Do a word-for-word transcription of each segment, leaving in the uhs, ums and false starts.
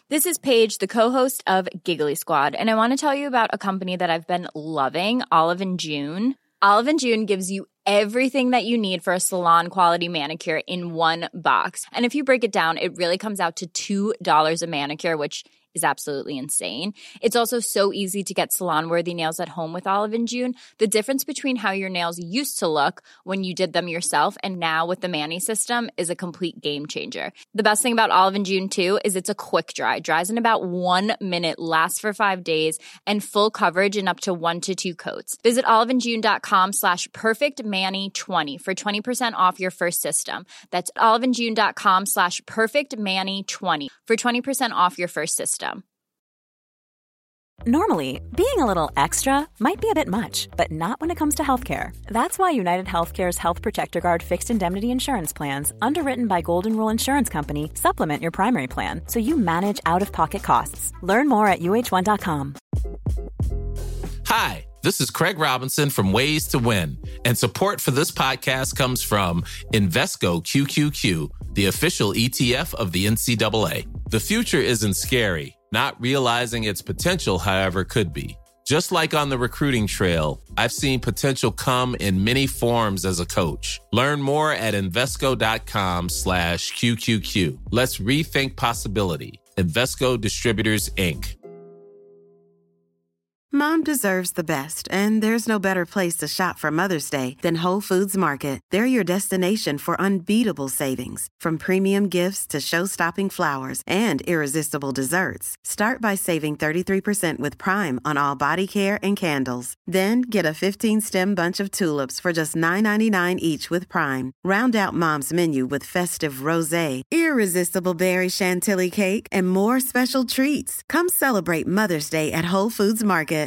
This is Paige, the co-host of Giggly Squad, and I want to tell you about a company that I've been loving, Olive and June. Olive and June gives you everything that you need for a salon-quality manicure in one box. And if you break it down, it really comes out to two dollars a manicure, which is absolutely insane. It's also so easy to get salon-worthy nails at home with Olive and June. The difference between how your nails used to look when you did them yourself and now with the Mani system is a complete game changer. The best thing about Olive and June, too, is it's a quick dry. Dries in about one minute, lasts for five days, and full coverage in up to one to two coats. Visit oliveandjune.com slash perfectmani20 for twenty percent off your first system. That's oliveandjune.com slash perfectmani20 for twenty percent off your first system. Normally, being a little extra might be a bit much, but not when it comes to healthcare. That's why United Healthcare's Health Protector Guard fixed indemnity insurance plans, underwritten by Golden Rule Insurance Company, supplement your primary plan so you manage out-of-pocket costs. Learn more at U H one dot com. Hi, this is Craig Robinson from Ways to Win, and support for this podcast comes from Invesco Q Q Q, the official E T F of the N C double A. The future isn't scary. Not realizing its potential, however, could be. Just like on the recruiting trail, I've seen potential come in many forms as a coach. Learn more at Invesco.com slash QQQ. Let's rethink possibility. Invesco Distributors, Incorporated. Mom deserves the best, and there's no better place to shop for Mother's Day than Whole Foods Market. They're your destination for unbeatable savings, from premium gifts to show-stopping flowers and irresistible desserts. Start by saving thirty-three percent with Prime on all body care and candles. Then get a fifteen-stem bunch of tulips for just nine ninety-nine each with Prime. Round out Mom's menu with festive rosé, irresistible berry chantilly cake, and more special treats. Come celebrate Mother's Day at Whole Foods Market.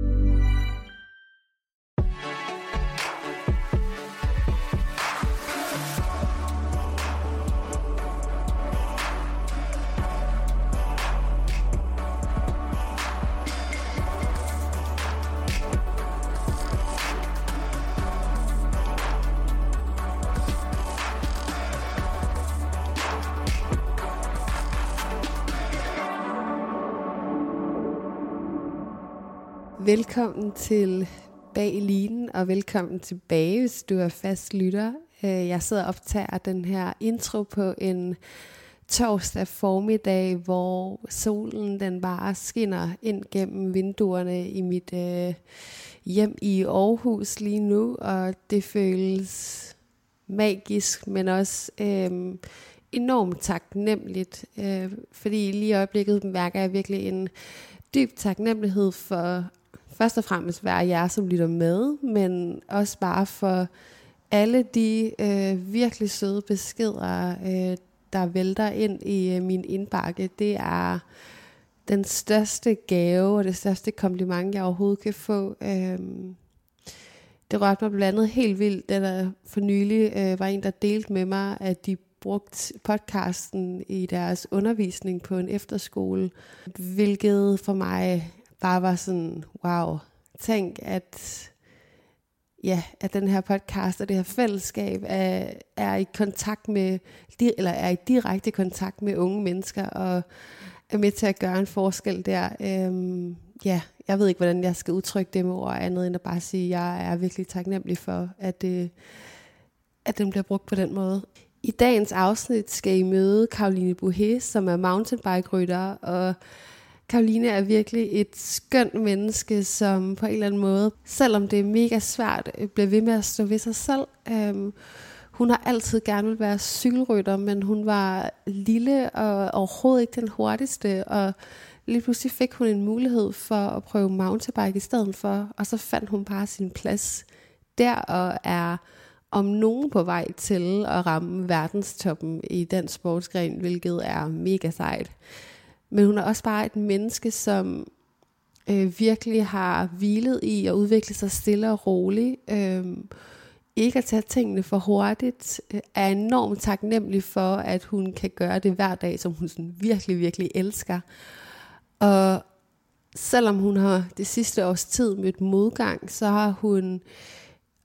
Velkommen til Bag Linen, og velkommen tilbage, hvis du er fast lytter. Jeg sidder og optager den her intro på en torsdag formiddag, hvor solen den bare skinner ind gennem vinduerne i mit øh, hjem i Aarhus lige nu, og det føles magisk, men også øh, enormt taknemmeligt, øh, fordi lige i øjeblikket mærker jeg virkelig en dyb taknemmelighed for først og fremmest være jer, som lytter med, men også bare for alle de øh, virkelig søde beskeder, øh, der vælter ind i øh, min indbakke. Det er den største gave og det største kompliment, jeg overhovedet kan få. Øh, det rørte mig blandt andet helt vildt, da der for nylig øh, var en, der delte med mig, at de brugt podcasten i deres undervisning på en efterskole, hvilket for mig bare var sådan, wow, tænk, at, ja, at den her podcast og det her fællesskab er, er i kontakt med, eller er i direkte kontakt med unge mennesker, og er med til at gøre en forskel der. Øhm, ja, jeg ved ikke, hvordan jeg skal udtrykke det med ord andet, end at bare sige, at jeg er virkelig taknemmelig for, at, det, at den bliver brugt på den måde. I dagens afsnit skal I møde Caroline Bouhet, som er mountainbike-rytter, og Caroline er virkelig et skønt menneske, som på en eller anden måde, selvom det er mega svært, bliver ved med at stå ved sig selv. Um, hun har altid gerne vil være cykelrytter, men hun var lille og overhovedet ikke den hurtigste, og lige pludselig fik hun en mulighed for at prøve mountainbike i stedet for, og så fandt hun bare sin plads der, og er om nogen på vej til at ramme verdenstoppen i den sportsgren, hvilket er mega sejt. Men hun er også bare et menneske, som øh, virkelig har hvilet i at udvikle sig stille og roligt. Øh, ikke at tage tingene for hurtigt. Øh, er enormt taknemmelig for, at hun kan gøre det hver dag, som hun sådan virkelig, virkelig elsker. Og selvom hun har det sidste års tid mødt modgang, så har hun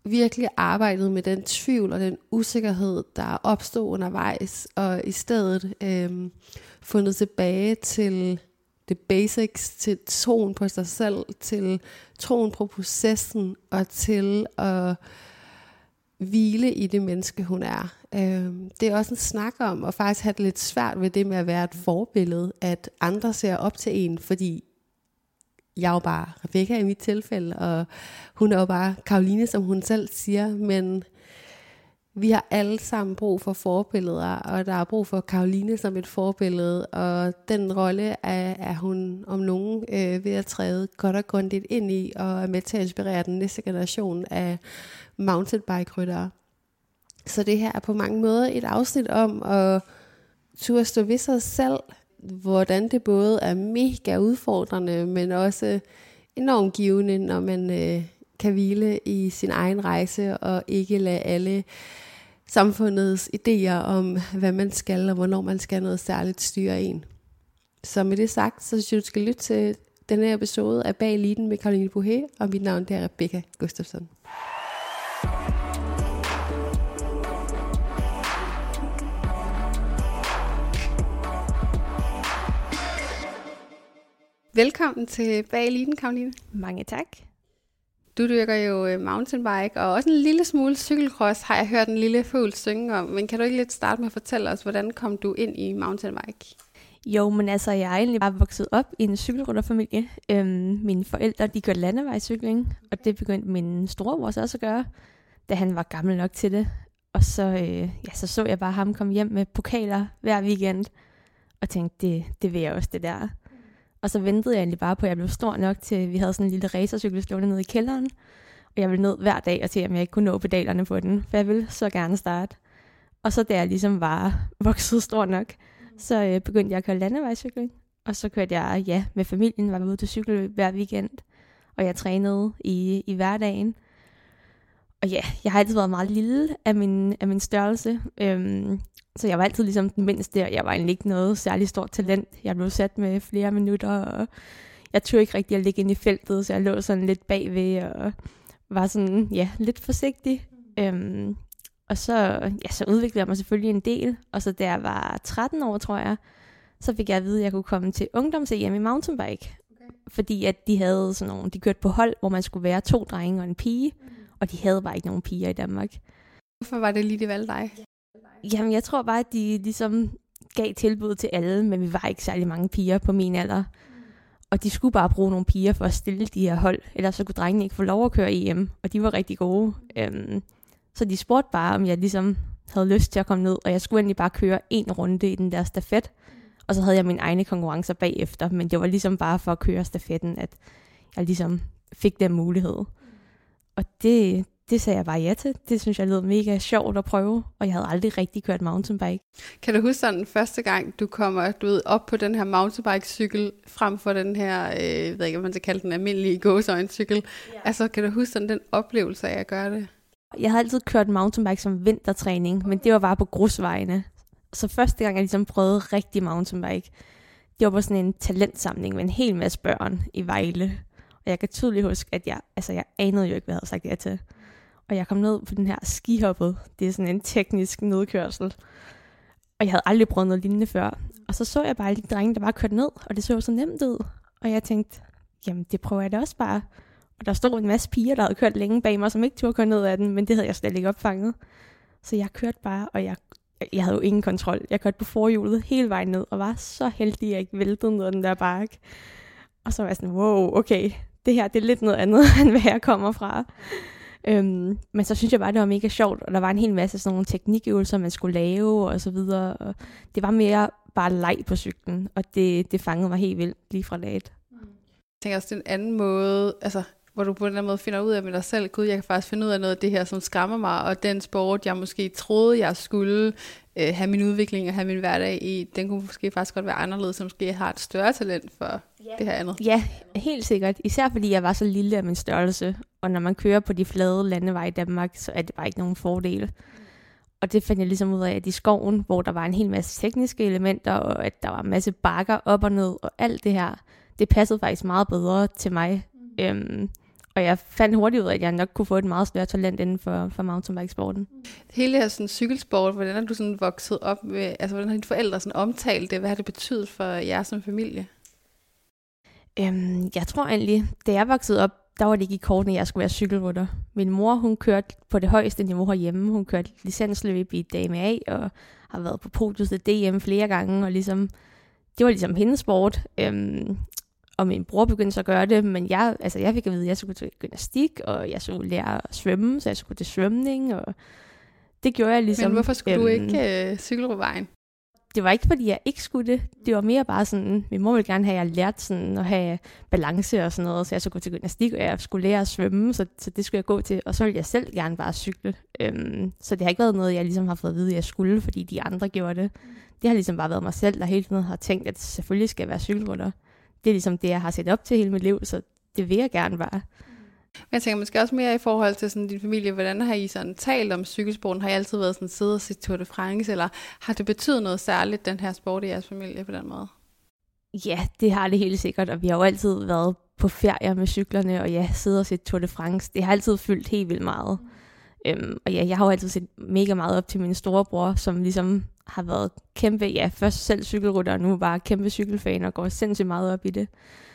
virkelig arbejdet med den tvivl og den usikkerhed, der opstod undervejs, og i stedet øhm, fundet tilbage til det basics, til troen på sig selv, til troen på processen, og til at hvile i det menneske, hun er. Øhm, det er også en snak om at faktisk have det lidt svært ved det med at være et forbillede, at andre ser op til en, fordi jeg er jo bare Rebecca i mit tilfælde, og hun er jo bare Caroline, som hun selv siger, men vi har alle sammen brug for forbilleder, og der er brug for Caroline som et forbillede, og den rolle er, er hun om nogen øh, ved at træde godt og grundigt ind i, og er med til at inspirere den næste generation af mountainbike-ryttere. Så det her er på mange måder et afsnit om at turde stå ved sig selv, hvordan det både er mega udfordrende, men også enormt givende, når man øh, kan hvile i sin egen rejse, og ikke lade alle samfundets idéer om, hvad man skal, og hvornår man skal noget særligt styre en. Så med det sagt, så synes jeg, du skal lytte til denne episode af Bag Eliten med Caroline Bouhet, og mit navn er Rebecca Gustafsson. Velkommen til Bag Eliten, Caroline. Mange tak. Du dyrker jo mountainbike, og også en lille smule cykelcross, har jeg hørt en lille fugl synge om. Men kan du ikke lidt starte med at fortælle os, hvordan kom du ind i mountainbike? Jo, men altså, jeg er egentlig bare vokset op i en cykelrytterfamilie. Øhm, mine forældre, de kørte landevejscykling, og det begyndte min storebror også at gøre, da han var gammel nok til det. Og så, øh, ja, så så jeg bare ham komme hjem med pokaler hver weekend, og tænkte, det, det vil jeg også, det der. Og så ventede jeg egentlig bare på, at jeg blev stor nok til, at vi havde sådan en lille racercykel stående nede i kælderen. Og jeg ville ned hver dag og se, om jeg ikke kunne nå pedalerne på den, for jeg ville så gerne starte. Og så da jeg ligesom var vokset stor nok, så øh, begyndte jeg at køre landevejscykling. Og så kørte jeg, ja, med familien, var ude til cykelløb hver weekend. Og jeg trænede i, i hverdagen. Og ja, jeg har altid været meget lille af min, af min størrelse. Øhm, Så jeg var altid ligesom den mindste, og jeg var egentlig ikke noget særligt stort talent. Jeg blev sat med flere minutter, og jeg turde ikke rigtig at ligge ind i feltet, så jeg lå sådan lidt bagved, og var sådan, ja, lidt forsigtig. Øhm, og så, ja, så udviklede jeg mig selvfølgelig en del, og så da jeg var tretten år, tror jeg, så fik jeg at vide, at jeg kunne komme til ungdoms-E M i mountainbike. Okay. Fordi at de havde sådan nogle, de kørte på hold, hvor man skulle være to drenge og en pige, mm. og de havde bare ikke nogen piger i Danmark. Hvorfor var det lige, de valgte dig? Jamen, jeg tror bare, at de ligesom gav tilbud til alle, men vi var ikke særlig mange piger på min alder. Mm. Og de skulle bare bruge nogle piger for at stille de her hold, ellers så kunne drengene ikke få lov at køre E M, og de var rigtig gode. Um, så de spurgte bare, om jeg ligesom havde lyst til at komme ned, og jeg skulle egentlig bare køre en runde i den der stafet, og så havde jeg mine egne konkurrencer bagefter, men det var ligesom bare for at køre stafetten, at jeg ligesom fik den mulighed. Mm. Og det... Det sagde jeg bare ja til. Det synes jeg lød mega sjovt at prøve, og jeg havde aldrig rigtig kørt mountainbike. Kan du huske sådan første gang, du kommer du ved, op på den her mountainbike-cykel, frem for den her, øh, jeg ved ikke, hvad man skal kalde den, almindelige gåseøjne-cykel? Ja. Altså, kan du huske sådan den oplevelse af at gøre det? Jeg havde altid kørt mountainbike som vintertræning, men det var bare på grusvejene. Så første gang, jeg ligesom prøvede rigtig mountainbike, det var på sådan en talentsamling med en hel masse børn i Vejle. Og jeg kan tydeligt huske, at jeg, altså, jeg anede jo ikke, hvad jeg havde sagt ja til. Og jeg kom ned på den her skihoppet. Det er sådan en teknisk nedkørsel. Og jeg havde aldrig prøvet noget lignende før. Og så så jeg bare alle de drenge, der bare kørte ned. Og det så så nemt ud. Og jeg tænkte, jamen det prøver jeg da også bare. Og der stod en masse piger, der havde kørt længe bag mig, som ikke turde køre ned af den. Men det havde jeg slet ikke opfanget. Så jeg kørte bare, og jeg, jeg havde jo ingen kontrol. Jeg kørte på forhjulet hele vejen ned. Og var så heldig, at jeg ikke væltede ned af den der bakke. Og så var jeg sådan, wow, okay. Det her, det er lidt noget andet, end hvad jeg kommer fra. Øhm, men så synes jeg bare, det var mega sjovt, og der var en hel masse sådan nogle teknikøvelser, man skulle lave, og så videre, og det var mere bare leg på cyklen, og det, det fangede mig helt vildt lige fra dagen. Jeg tænker også, det er en anden måde, altså, hvor du på den måde finder ud af med dig selv, gud, jeg kan faktisk finde ud af noget af det her, som skræmmer mig, og den sport, jeg måske troede, jeg skulle øh, have min udvikling og have min hverdag i, den kunne måske faktisk godt være anderledes, så måske jeg har et større talent for yeah. det her andet. Ja, helt sikkert. Især fordi jeg var så lille af min størrelse, og når man kører på de flade landeveje i Danmark, så er det bare ikke nogen fordel. Mm. Og det fandt jeg ligesom ud af, at i skoven, hvor der var en hel masse tekniske elementer, og at der var en masse bakker op og ned, og alt det her, det passede faktisk meget bedre til mig. Mm. Øhm, Og jeg fandt hurtigt ud af, at jeg nok kunne få et meget større talent inden for, for mountainbikesporten. Hele det her sådan, cykelsport, hvordan er du sådan vokset op med, altså hvordan har dine forældre sådan omtalt det? Hvad har det betydet for jer som familie? Øhm, jeg tror egentlig, da jeg voksede op, der var det ikke i kortene, at jeg skulle være cykelrytter. Min mor, hun kørte på det højeste niveau herhjemme. Hun kørte licensløb i D M A og har været på podiet til D M flere gange. Og ligesom, det var ligesom hendes sport. Øhm, og min bror begyndte så at gøre det, men jeg, altså jeg fik at vide, at jeg skulle til gymnastik, og jeg skulle lære at svømme, så jeg skulle til svømning. Og det gjorde jeg ligesom. Men hvorfor skulle øhm, du ikke øh, cykle på vejen? Det var ikke, fordi jeg ikke skulle det. Det var mere bare sådan, min mor ville gerne have, at jeg lærte sådan at have balance og sådan noget, så jeg skulle gå til gymnastik, og jeg skulle lære at svømme, så, så det skulle jeg gå til. Og så ville jeg selv gerne bare cykle. Øhm, så det har ikke været noget, jeg ligesom har fået at vide, at jeg skulle, fordi de andre gjorde det. Det har ligesom bare været mig selv, der hele tiden har tænkt, at selvfølgelig skal jeg være cykelrytter. Det er ligesom det, jeg har set op til hele mit liv, så det vil jeg gerne bare. Men jeg tænker måske også mere i forhold til sådan din familie. Hvordan har I sådan talt om cykelsporten? Har I altid været sådan siddet og set Tour de France, eller har det betydet noget særligt, den her sport i jeres familie på den måde? Ja, det har det helt sikkert, og vi har jo altid været på ferier med cyklerne, og ja, siddet og set Tour de France. Det har altid fyldt helt vildt meget. Mm. Øhm, og ja, jeg har jo altid set mega meget op til min storebror, som ligesom har været kæmpe, ja, først selv cykelrytter, og nu bare kæmpe cykelfan, og går sindssygt meget op i det.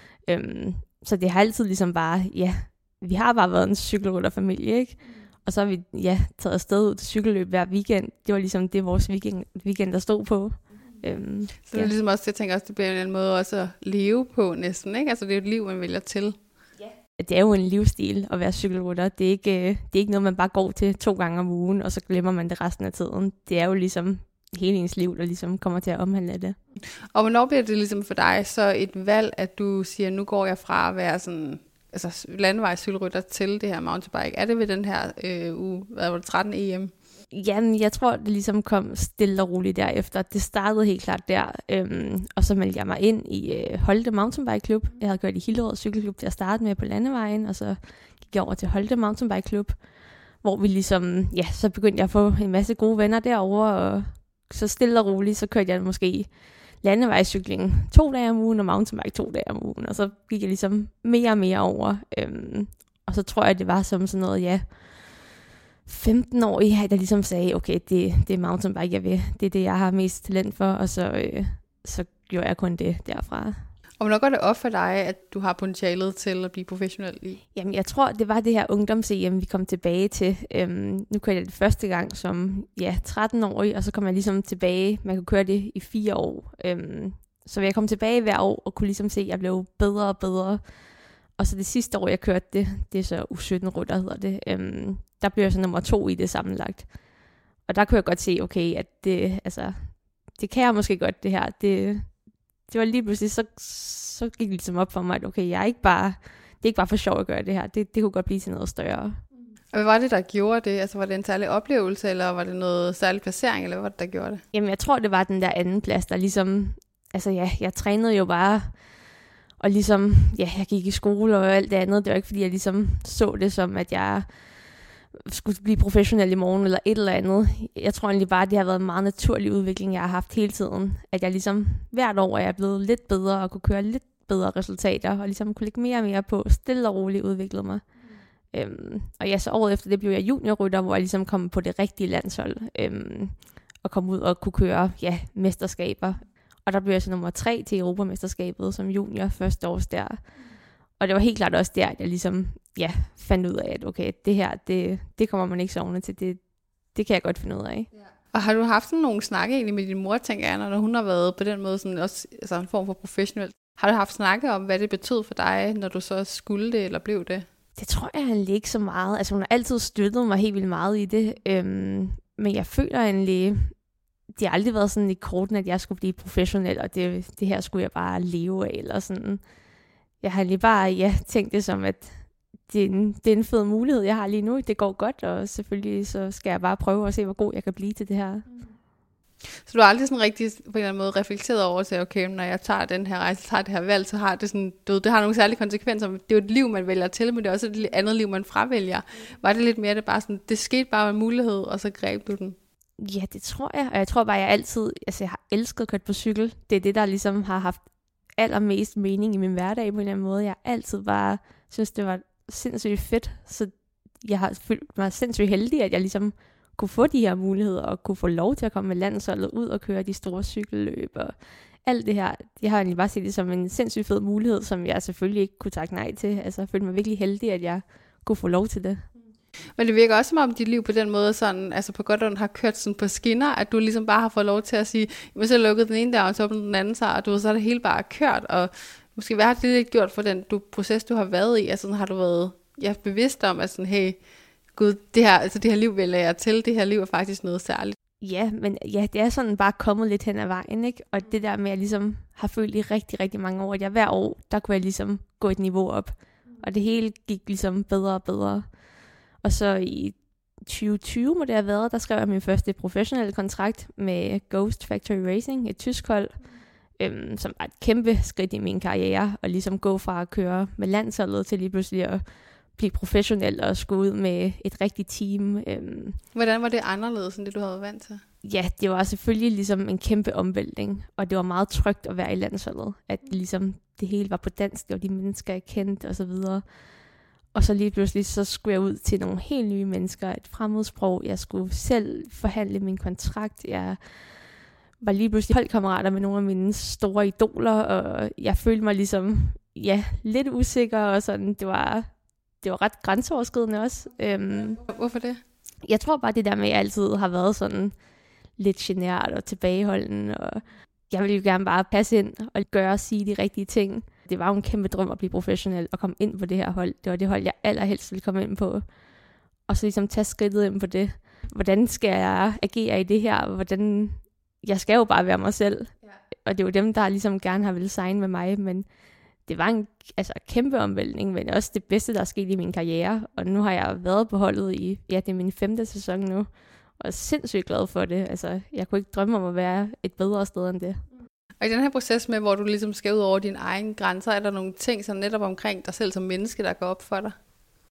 Øhm, så det har altid ligesom bare, ja, vi har bare været en cykelrytterfamilie, ikke? Og så har vi, ja, taget afsted ud til cykelløb hver weekend. Det var ligesom det, vores weekend, weekend der stod på. Øhm, så det er ja. ligesom også, jeg tænker også, det bliver en eller anden måde også at leve på næsten, ikke? Altså det er jo et liv, man vælger til. Ja. Det er jo en livsstil at være cykelrytter. Det er ikke, det er ikke noget, man bare går til to gange om ugen, og så glemmer man det resten af tiden. Det er jo ligesom hele ens liv, der ligesom kommer til at omhandle det. Og hvornår bliver det ligesom for dig så et valg, at du siger, nu går jeg fra at være sådan, altså landevejscykelrytter til det her mountainbike? Er det ved den her øh, uge, hvad var det, tretten E M? Jamen, jeg tror, det ligesom kom stille og roligt derefter. Det startede helt klart der, øhm, og så meldte jeg mig ind i øh, Holte Mountainbike Klub. Jeg havde gjort i Hillerød Cykelklub til at starte med på landevejen, og så gik jeg over til Holte Mountainbike Klub, hvor vi ligesom, ja, så begyndte jeg at få en masse gode venner derovre, og så stille og roligt, så kørte jeg måske landevejscykling to dage om ugen, og mountainbike to dage om ugen, og så gik jeg ligesom mere og mere over. Øhm, og så tror jeg, det var som sådan noget, ja, femten-årig, der ligesom sagde, okay, det, det er mountainbike, jeg vil. Det er det, jeg har mest talent for, og så, øh, så gjorde jeg kun det derfra. Og hvornår går det op for dig, at du har potentialet til at blive professionel i? Jamen, jeg tror, det var det her ungdoms-E M, vi kom tilbage til. Øhm, nu kørte jeg det første gang som ja, tretten-årig, og så kom jeg ligesom tilbage. Man kunne køre det i fire år. Øhm, så jeg kom tilbage hver år, og kunne ligesom se, at jeg blev bedre og bedre. Og så det sidste år, jeg kørte det, det er så U sytten-rytter, hedder det. Øhm, der blev jeg så nummer to i det sammenlagt. Og der kunne jeg godt se, okay, at det, altså, det kan jeg måske godt, det her. Det, det var lige pludselig, så, så gik det ligesom op for mig, at okay, jeg er ikke bare, det er ikke bare for sjov at gøre det her. Det, det kunne godt blive til noget større. Og hvad var det, der gjorde det? Altså, var det en særlig oplevelse, eller var det noget særlig placering, eller hvad var det, der gjorde det? Jamen, jeg tror, det var den der anden plads, der ligesom, altså ja, jeg trænede jo bare, og ligesom, ja, jeg gik i skole og alt det andet. Det var ikke, fordi jeg ligesom så det som, at jeg skulle blive professionel i morgen, eller et eller andet. Jeg tror egentlig bare, at det har været en meget naturlig udvikling, jeg har haft hele tiden. At jeg ligesom hvert år er jeg blevet lidt bedre, og kunne køre lidt bedre resultater, og ligesom kunne lægge mere og mere på, stille og roligt udviklede mig. Mm. Øhm, og ja, så året efter det blev jeg juniorrytter, hvor jeg ligesom kom på det rigtige landshold, øhm, og kom ud og kunne køre, ja, mesterskaber. Og der blev jeg så nummer tre til Europamesterskabet som junior første års der. Og det var helt klart også der, at jeg ligesom, ja, fandt ud af, at okay, det her, det, det kommer man ikke sovende til. Det, det kan jeg godt finde ud af. Ja. Og har du haft sådan nogle snakke egentlig med din mor, tænker jeg, når hun har været på den måde sådan også, altså en form for professionel? Har du haft snakke om, hvad det betød for dig, når du så skulle det eller blev det? Det tror jeg egentlig ikke så meget. Altså hun har altid støttet mig helt vildt meget i det. Øhm, men jeg føler egentlig, det har aldrig været sådan i korten, at jeg skulle blive professionel, og det, det her skulle jeg bare leve af, eller sådan. Jeg har lige bare, ja, tænkt det som, at det er, en, det er en fed mulighed, jeg har lige nu. Det går godt, og selvfølgelig så skal jeg bare prøve at se, hvor god jeg kan blive til det her. Så du har aldrig sådan rigtig på en eller anden måde reflekteret over til, okay, når jeg tager den her rejse, tager det her valg, så har det sådan, du ved, det har nogle særlige konsekvenser. Det er jo et liv, man vælger til, men det er også et andet liv, man fravælger. Var det lidt mere, det bare sådan, det skete bare en mulighed, og så greb du den? Ja, det tror jeg. Og jeg tror bare, jeg altid, altså jeg har elsket at køre på cykel. Det er det, der ligesom har haft allermest mening i min hverdag på en eller anden måde. Jeg har altid bare synes, det var sindssygt fedt. Så jeg har følt mig sindssygt heldig, at jeg ligesom kunne få de her muligheder, og kunne få lov til at komme med landsholdet ud og køre de store cykelløb, og alt det her. Jeg har egentlig bare set det som en sindssygt fed mulighed, som jeg selvfølgelig ikke kunne takke nej til. Altså, jeg følte mig virkelig heldig, at jeg kunne få lov til det. Men det virker også som om dit liv på den måde, sådan, altså på godt og ondt har kørt sådan på skinner, at du ligesom bare har fået lov til at sige, hvis jeg lukkede den ene der, og så åbnede den anden sig, og du ved, så er det hele bare kørt, og måske hvad har det lidt gjort for den du, proces, du har været i? Altså sådan, har du været ja, bevidst om, at sådan, hey, gud, det her, altså, det her liv vælger jeg til, det her liv er faktisk noget særligt? Ja, men ja, det er sådan bare kommet lidt hen ad vejen, ikke? Og det der med, at jeg ligesom har følt i rigtig, rigtig mange år, at jeg hver år, der kunne jeg ligesom gå et niveau op. Og det hele gik ligesom bedre og bedre. Og så i tyve tyve må det have været, der skrev jeg min første professionelle kontrakt med Ghost Factory Racing, et tysk hold, øhm, som var et kæmpe skridt i min karriere, og ligesom gå fra at køre med landsholdet til lige pludselig at blive professionel og skulle ud med et rigtigt team. Øhm. Hvordan var det anderledes end det, du havde været vant til? Ja, det var selvfølgelig ligesom en kæmpe omvæltning, og det var meget trygt at være i landsholdet, at ligesom det hele var på dansk, og de mennesker, jeg kendte og så videre. Og så lige pludselig, så skulle jeg ud til nogle helt nye mennesker, et fremmedsprog. Jeg skulle selv forhandle min kontrakt. Jeg var lige pludselig holdkammerater med nogle af mine store idoler, og jeg følte mig ligesom, ja, lidt usikker, og sådan, det var, det var ret grænseoverskridende også. Øhm, Hvorfor det? Jeg tror bare, det der med, at jeg altid har været sådan lidt genert og tilbageholden, og jeg ville jo gerne bare passe ind og gøre og sige de rigtige ting. Det var jo en kæmpe drøm at blive professionel og komme ind på det her hold. Det var det hold, jeg allerhelst ville komme ind på. Og så ligesom tage skridtet ind på det. Hvordan skal jeg agere i det her? Hvordan... Jeg skal jo bare være mig selv. Ja. Og det er jo dem, der ligesom gerne har ville signe med mig. Men det var en altså, kæmpe omvæltning, men også det bedste, der er sket i min karriere. Og nu har jeg været på holdet i, ja, det er min femte sæson nu. Og er sindssygt glad for det. Altså, jeg kunne ikke drømme om at være et bedre sted end det. Og i den her proces med, hvor du ligesom skal ud over dine egne grænser, er der nogle ting sådan netop omkring dig selv som menneske, der går op for dig?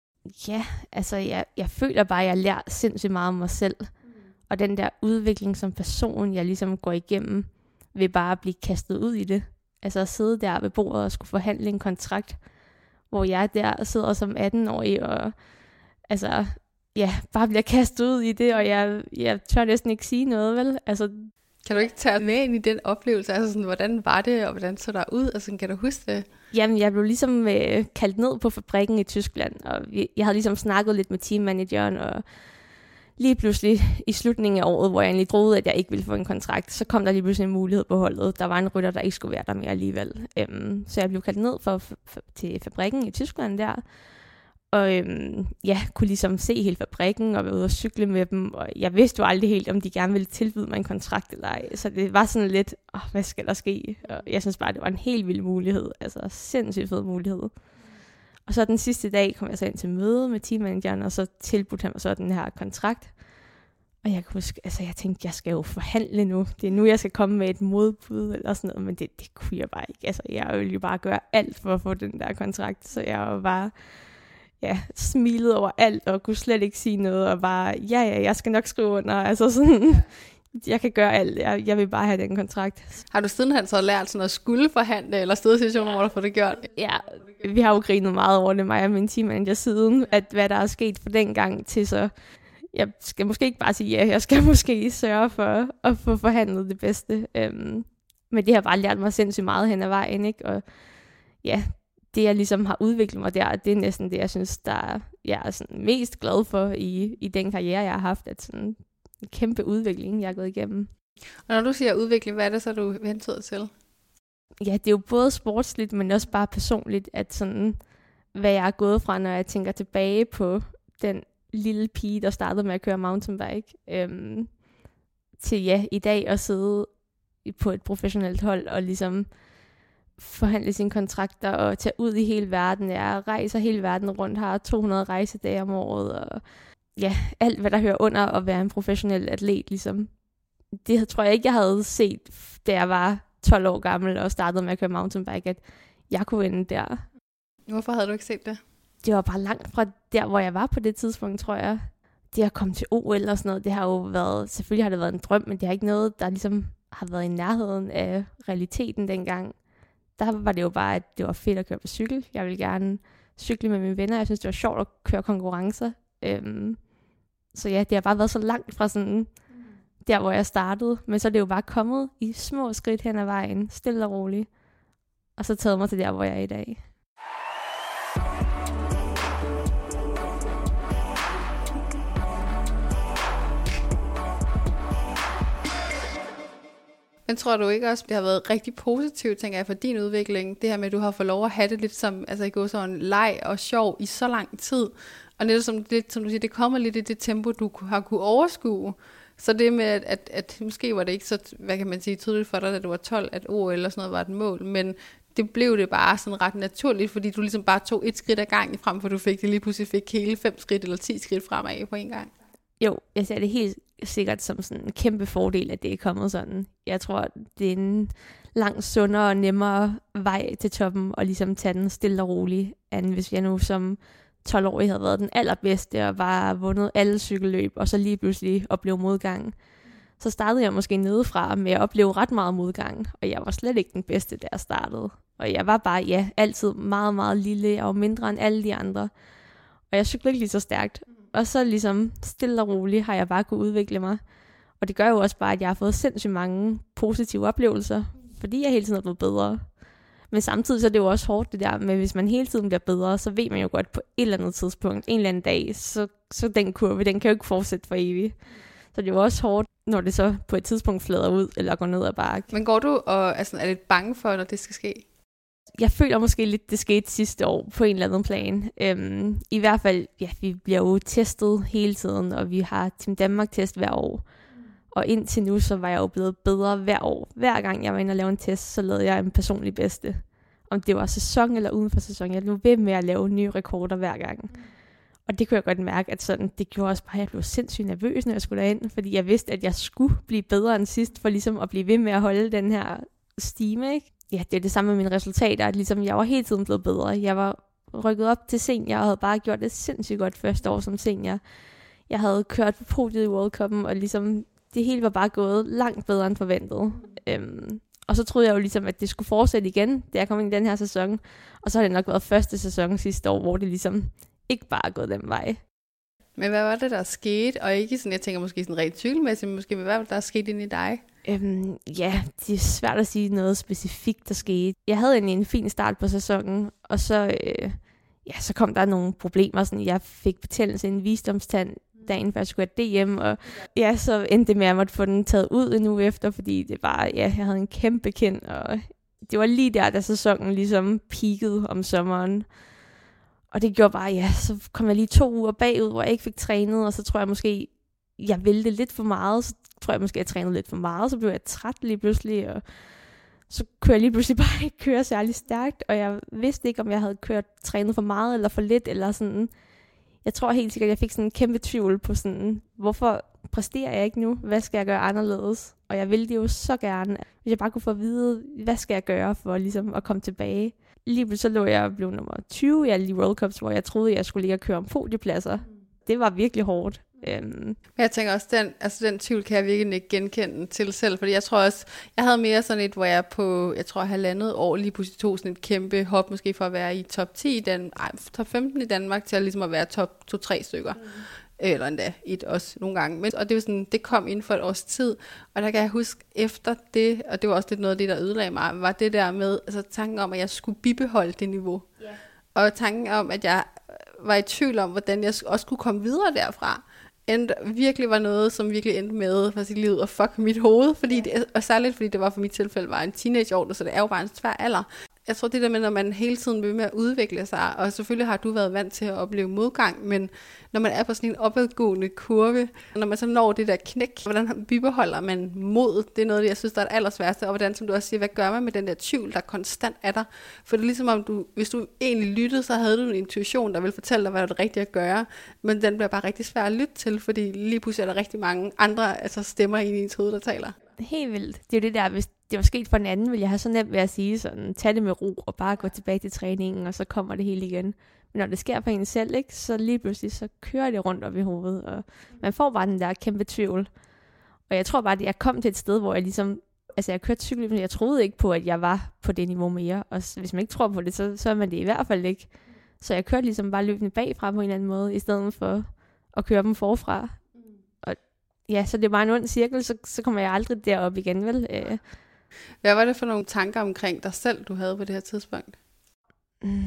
Ja, altså jeg, jeg føler bare, at jeg lærer sindssygt meget om mig selv. Mm. Og den der udvikling som person, jeg ligesom går igennem, vil bare blive kastet ud i det. Altså at sidde der ved bordet og skulle forhandle en kontrakt, hvor jeg der sidder som atten-årig og altså, ja, bare bliver kastet ud i det, og jeg, jeg tør næsten ikke sige noget, vel? Altså, kan du ikke tage med ind i den oplevelse? Altså sådan, hvordan var det, og hvordan så der ud? Altså, kan du huske det? Jamen, jeg blev ligesom øh, kaldt ned på fabrikken i Tyskland, og vi, jeg havde ligesom snakket lidt med teammanageren, og lige pludselig i slutningen af året, hvor jeg egentlig troede, at jeg ikke ville få en kontrakt, så kom der lige pludselig en mulighed på holdet. Der var en rytter, der ikke skulle være der mere alligevel. Øhm, så jeg blev kaldt ned for, for, til fabrikken i Tyskland der, og øhm, ja, kunne ligesom se hele fabrikken og være ude og cykle med dem, og jeg vidste jo aldrig helt, om de gerne ville tilbyde mig en kontrakt eller ej. Så det var sådan lidt, åh, hvad skal der ske? Og jeg synes bare, det var en helt vild mulighed, altså sindssygt fed mulighed. Og så den sidste dag kom jeg så ind til møde med teammanageren, og så tilbudte han mig så den her kontrakt. Og jeg kan huske, altså jeg tænkte, jeg skal jo forhandle nu. Det er nu, jeg skal komme med et modbud eller sådan noget, men det, det kunne jeg bare ikke. Altså jeg ville jo bare gøre alt for at få den der kontrakt, så jeg var bare... ja, smilede over alt, og kunne slet ikke sige noget, og bare, ja, ja, jeg skal nok skrive under, altså sådan, jeg kan gøre alt, jeg, jeg vil bare have den kontrakt. Har du sidenhen så lært sådan at skulle forhandle, eller stået i situationer, hvor du får det gjort? Ja, vi har jo grinet meget over det, mig og min teammanager siden, at hvad der er sket for den gang til, så jeg skal måske ikke bare sige ja, jeg skal måske sørge for at få forhandlet det bedste. Øhm, men det har bare lært mig sindssygt meget hen ad vejen, ikke, og ja, det jeg ligesom har udviklet mig der, det er næsten det, jeg synes, der jeg er sådan mest glad for i, i den karriere, jeg har haft, at sådan en kæmpe udvikling, jeg har gået igennem. Og når du siger udvikling, hvad er det så, du ventede til? Ja, det er jo både sportsligt, men også bare personligt, at sådan, hvad jeg er gået fra, når jeg tænker tilbage på den lille pige, der startede med at køre mountainbike, øhm, til ja, i dag at sidde på et professionelt hold og ligesom forhandle sine kontrakter og tage ud i hele verden. Jeg rejser hele verden rundt, har to hundrede rejsedage om året, og ja, alt hvad der hører under at være en professionel atlet, ligesom. Det tror jeg ikke, jeg havde set, da jeg var tolv år gammel og startede med at køre mountainbike, at jeg kunne ende der. Hvorfor havde du ikke set det? Det var bare langt fra der, hvor jeg var på det tidspunkt, tror jeg. Det at komme til O L og sådan noget, det har jo været, selvfølgelig har det været en drøm, men det har ikke noget, der ligesom har været i nærheden af realiteten dengang. Der var det jo bare, at det var fedt at køre på cykel. Jeg ville gerne cykle med mine venner. Jeg synes, det var sjovt at køre konkurrencer. Øhm, så ja, det har bare været så langt fra sådan der, hvor jeg startede. Men så er det jo bare kommet i små skridt hen ad vejen, stille og roligt. Og så taget mig til der, hvor jeg er i dag. Men tror du ikke også, det har været rigtig positivt, tænker jeg, for din udvikling, det her med, at du har fået lov at have det lidt som, altså i går sådan leg og sjov i så lang tid, og netop som, lidt, som du siger, det kommer lidt i det tempo, du har kunne overskue. Så det med, at, at, at måske var det ikke så, hvad kan man sige, tydeligt for dig, da du var tolv, at O L eller sådan noget var et mål, men det blev det bare sådan ret naturligt, fordi du ligesom bare tog et skridt ad gangen frem, for du fik det lige pludselig fik hele fem skridt eller ti skridt fremad på en gang. Jo, jeg ser det helt sikkert som sådan en kæmpe fordel, at det er kommet sådan. Jeg tror, det er en langt sundere og nemmere vej til toppen, og ligesom tage den stille og roligt, end hvis jeg nu som tolv-årig havde været den allerbedste, og bare vundet alle cykelløb, og så lige pludselig opleve modgang. Så startede jeg måske nedefra med at opleve ret meget modgang, og jeg var slet ikke den bedste, da jeg startede. Og jeg var bare, ja, altid meget, meget lille, jeg var mindre end alle de andre. Og jeg cyklede ikke lige så stærkt. Og så ligesom stille og roligt har jeg bare kunnet udvikle mig. Og det gør jo også bare, at jeg har fået sindssygt mange positive oplevelser, fordi jeg hele tiden er blevet bedre. Men samtidig så er det jo også hårdt det der med, hvis man hele tiden bliver bedre, så ved man jo godt på et eller andet tidspunkt, en eller anden dag, så, så den kurve, den kan jo ikke fortsætte for evigt. Så det er jo også hårdt, når det så på et tidspunkt flader ud, eller går ned ad bakke. Men går du og altså, er lidt bange for, når det skal ske? Jeg føler måske lidt, det skete sidste år på en eller anden plan. Øhm, I hvert fald, ja, vi bliver jo testet hele tiden, og vi har Team Danmark-test hver år. Og indtil nu, så var jeg jo blevet bedre hver år. Hver gang jeg var inde og lave en test, så lavede jeg en personlig bedste. Om det var sæson eller uden for sæson. Jeg blev ved med at lave nye rekorder hver gang. Og det kunne jeg godt mærke, at sådan, det gjorde også bare, at jeg blev sindssygt nervøs, når jeg skulle derind. Fordi jeg vidste, at jeg skulle blive bedre end sidst, for ligesom at blive ved med at holde den her stime, ikke? Ja, det er det samme med mine resultater, at ligesom jeg var hele tiden blevet bedre. Jeg var rykket op til senior og havde bare gjort det sindssygt godt første år som senior. Jeg havde kørt på podiet i World Cup'en, og ligesom det hele var bare gået langt bedre end forventet. Øhm, og så troede jeg jo ligesom, at det skulle fortsætte igen, da jeg kom ind i den her sæson. Og så har det nok været første sæson sidste år, hvor det ligesom ikke bare er gået den vej. Men hvad var det, der skete? Og ikke sådan, jeg tænker måske sådan rent cykelmæssigt, men måske hvad var det, der skete inde i dig? Øhm, ja, det er svært at sige noget specifikt, der skete. Jeg havde egentlig en fin start på sæsonen, og så, øh, ja, så kom der nogle problemer. Sådan, jeg fik betændelse i en visdomstand dagen før jeg skulle have D M, og ja, så endte det med, at jeg måtte få den taget ud en uge efter, fordi det var, ja, jeg havde en kæmpe kind, og det var lige der, da sæsonen ligesom peakede om sommeren. Og det gjorde bare, ja, så kom jeg lige to uger bagud, hvor jeg ikke fik trænet, og så tror jeg måske, jeg ville det lidt for meget, så tror jeg måske, jeg trænede lidt for meget, så blev jeg træt lige pludselig, og så kunne jeg lige pludselig bare ikke køre særlig stærkt, og jeg vidste ikke, om jeg havde kørt trænet for meget eller for lidt, eller sådan. Jeg tror helt sikkert, at jeg fik sådan en kæmpe tvivl på sådan, hvorfor præsterer jeg ikke nu? Hvad skal jeg gøre anderledes? Og jeg ville det jo så gerne, hvis jeg bare kunne få at vide, hvad skal jeg gøre for ligesom at komme tilbage. Lige pludselig så lå jeg og blev nummer tyve i alle de World Cups, hvor jeg troede, jeg skulle ligge og køre om podiepladser. Det var virkelig hårdt. Um. Jeg tænker også, den, altså den tvivl kan jeg virkelig ikke genkende til selv, fordi jeg tror også, jeg havde mere sådan et, hvor jeg på, jeg tror halvandet år lige pludselig tog sådan et kæmpe hop, måske for at være i top ti i Dan- ej, top femten i Danmark, til at ligesom at være top to tre stykker. Mm. Eller endda et også nogle gange. Men, og det var sådan, det kom inden for et års tid, og der kan jeg huske efter det, og det var også lidt noget af det, der ødelagde mig, var det der med, altså tanken om, at jeg skulle bibeholde det niveau. Yeah. Og tanken om, at jeg var i tvivl om, hvordan jeg også skulle komme videre derfra, endte, virkelig var noget, som virkelig endte med for sit liv og fuck mit hoved, fordi det, og særligt fordi det var for mit tilfælde var en teenageår, så det er jo bare en svær alder. Jeg tror det der med, når man hele tiden vil med at udvikle sig, og selvfølgelig har du været vant til at opleve modgang, men når man er på sådan en opadgående kurve, når man så når det der knæk, hvordan bibeholder man mod? Det er noget, jeg synes, der er det allersværste, og hvordan, som du også siger, hvad gør man med den der tvivl, der konstant er der? For det er ligesom om, du, hvis du egentlig lyttede, så havde du en intuition, der ville fortælle dig, hvad der er det rigtige at gøre, men den bliver bare rigtig svær at lytte til, fordi lige pludselig er der rigtig mange andre altså stemmer i din hoved, der taler. Helt vildt. Det er jo det der, hvis det var sket for en anden, ville jeg have så nemt ved at sige sådan, tag det med ro og bare gå tilbage til træningen, og så kommer det hele igen. Men når det sker for en selv, ikke, så lige pludselig, så kører det rundt op i hovedet, og man får bare den der kæmpe tvivl. Og jeg tror bare, at jeg kom til et sted, hvor jeg ligesom, altså jeg kørte cykel, men jeg troede ikke på, at jeg var på det niveau mere. Og hvis man ikke tror på det, så, så er man det i hvert fald ikke. Så jeg kørte ligesom bare løbende bagfra på en eller anden måde, i stedet for at køre dem forfra. Mm. Og ja, så det var en ond cirkel, så, så kommer jeg aldrig derop igen, vel? Øh. Hvad var det for nogle tanker omkring dig selv, du havde på det her tidspunkt? Mm.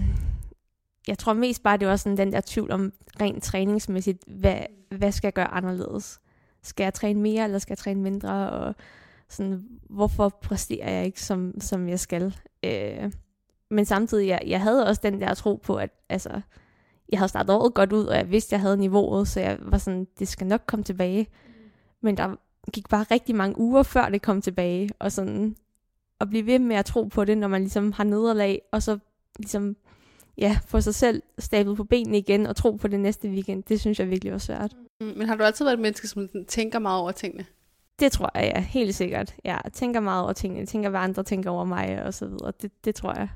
Jeg tror mest bare, det var sådan den der tvivl om rent træningsmæssigt, hvad, hvad skal jeg gøre anderledes? Skal jeg træne mere, eller skal jeg træne mindre? Og sådan, hvorfor præsterer jeg ikke, som, som jeg skal? Øh. Men samtidig, jeg, jeg havde også den der tro på, at altså, jeg havde startet året godt ud, og jeg vidste, jeg havde niveauet, så jeg var sådan, det skal nok komme tilbage. Men der gik bare rigtig mange uger, før det kom tilbage, og sådan, at blive ved med at tro på det, når man ligesom har nederlag, og så ligesom, ja, få sig selv stablet på benene igen, og tro på det næste weekend, det synes jeg virkelig var svært. Men har du altid været et menneske, som tænker meget over tingene? Det tror jeg, ja, helt sikkert. Jeg tænker meget over tingene, jeg tænker, hvad andre tænker over mig, og så videre. Det, det tror jeg.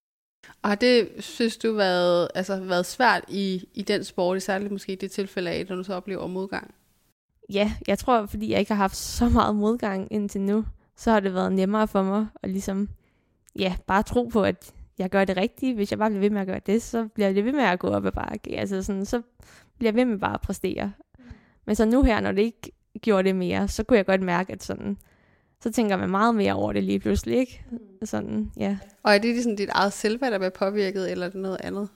Og har det, synes du, været, altså, været svært i, i den sport, særligt måske i det tilfælde af, når du så oplever modgang? Ja, jeg tror, fordi jeg ikke har haft så meget modgang indtil nu, så har det været nemmere for mig at ligesom, ja, bare tro på, at jeg gør det rigtige. Hvis jeg bare bliver ved med at gøre det, så bliver jeg ved med at gå op ad bakke. Altså sådan, så bliver jeg ved med bare at præstere. Men så nu her, når det ikke gjorde det mere, så kunne jeg godt mærke, at sådan, så tænker man meget mere over det lige pludselig, ikke? Sådan, ja. Og er det ligesom dit eget selvværd, der bliver påvirket, eller er det noget andet?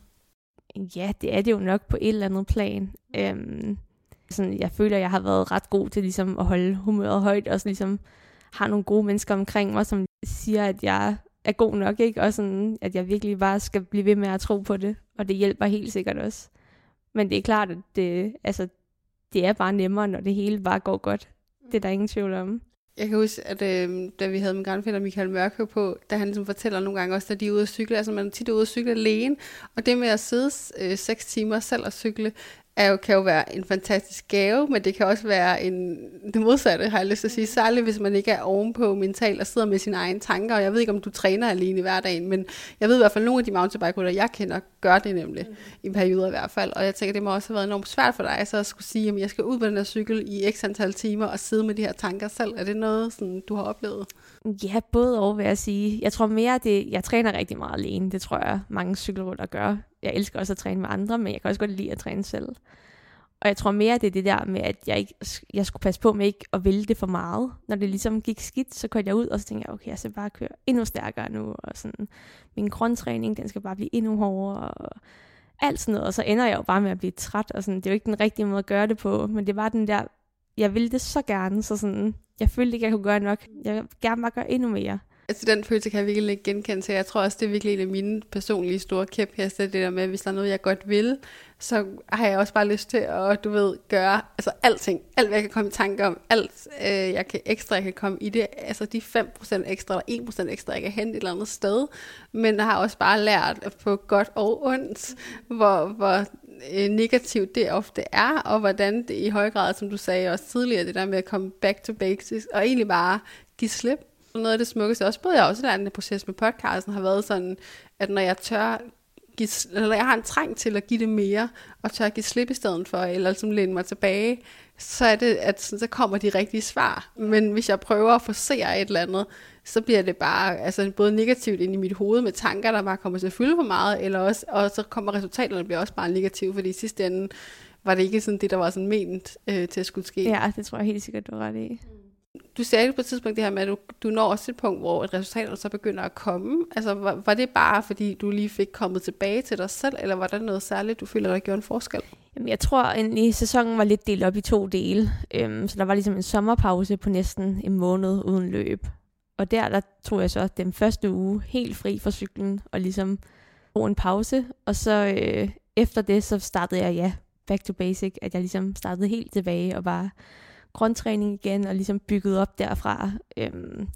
Ja, det er det jo nok på et eller andet plan. Øhm, sådan, jeg føler, jeg har været ret god til ligesom at holde humøret højt, og så ligesom har nogle gode mennesker omkring mig, som siger, at jeg er god nok, ikke? Og sådan, at jeg virkelig bare skal blive ved med at tro på det, og det hjælper helt sikkert også. Men det er klart, at det, altså, det er bare nemmere, når det hele bare går godt. Det er der ingen tvivl om. Jeg kan huske, at øh, da vi havde min grandfætter Michael Mørkøv på, da han ligesom fortæller nogle gange også, at de er ude at cykle, altså man er tit ude at cykle alene, og det med at sidde øh, seks timer selv og cykle, er jo, kan jo være en fantastisk gave, men det kan også være en, det modsatte, har jeg lyst til at sige, særligt hvis man ikke er ovenpå mentalt og sidder med sine egne tanker, og jeg ved ikke, om du træner alene i hverdagen, men jeg ved i hvert fald, at nogle af de mountainbike-ryttere, jeg kender, gør det nemlig, mm. i perioder i hvert fald, og jeg tænker, det må også have været enormt svært for dig, så at skulle sige, at jeg skal ud på den her cykel i x antal timer og sidde med de her tanker selv. Er det noget, sådan, du har oplevet? Ja, både og vil jeg sige. Jeg tror mere, det, jeg træner rigtig meget alene, det tror jeg, mange cykelryttere gør. Jeg elsker også at træne med andre, men jeg kan også godt lide at træne selv. Og jeg tror mere, det er det der med, at jeg, ikke, jeg skulle passe på med ikke at vælge det for meget. Når det ligesom gik skidt, så kørte jeg ud, og så tænkte jeg, okay, jeg skal bare køre endnu stærkere nu. Og sådan, min grundtræning, den skal bare blive endnu hårdere. Og alt sådan noget. Og så ender jeg jo bare med at blive træt. Og sådan, det er jo ikke den rigtige måde at gøre det på. Men det var den der, jeg ville det så gerne. Så sådan, jeg følte ikke, jeg kunne gøre nok. Jeg vil gerne bare gøre endnu mere. Altså den følelse kan jeg virkelig ikke genkende til. Jeg tror også, det er virkelig en af mine personlige store kæpheste, det der med, at hvis der er noget, jeg godt vil, så har jeg også bare lyst til at, du ved, gøre altså alting. Alt, hvad jeg kan komme i tanke om. Alt, øh, jeg kan ekstra, jeg kan komme i det. Altså de fem procent ekstra, eller en procent ekstra, jeg kan hente et eller andet sted. Men jeg har også bare lært at få godt og ondt, hvor, hvor øh, negativt det ofte er, og hvordan det i høj grad, som du sagde også tidligere, det der med at komme back to basics, og egentlig bare give slip. Noget af det smukkeste også, både jeg også lært den proces med podcasten, har været sådan, at når jeg tør give, eller jeg har en trang til at give det mere, og tør give slip i stedet for, eller ligesom læne mig tilbage, så er det, at så kommer de rigtige svar. Men hvis jeg prøver at forsere et eller andet, så bliver det bare altså både negativt ind i mit hoved med tanker, der bare kommer til at fylde for meget, eller også, og så kommer resultaterne bliver også bare negative, fordi i sidste ende var det ikke sådan det, der var sådan ment øh, til at skulle ske. Ja, det tror jeg helt sikkert, du er ret i. Du sagde på et tidspunkt det her med, at du, du når også et punkt, hvor resultaterne så begynder at komme. Altså, var, var det bare, fordi du lige fik kommet tilbage til dig selv, eller var der noget særligt, du føler, der gjorde en forskel? Jamen, jeg tror egentlig, sæsonen var lidt delt op i to dele. Øhm, så der var ligesom en sommerpause på næsten en måned uden løb. Og der, der tog jeg så den første uge helt fri fra cyklen, og ligesom tog en pause. Og så øh, efter det, så startede jeg, ja, back to basic, at jeg ligesom startede helt tilbage og bare grundtræning igen, og ligesom bygget op derfra. Øhm,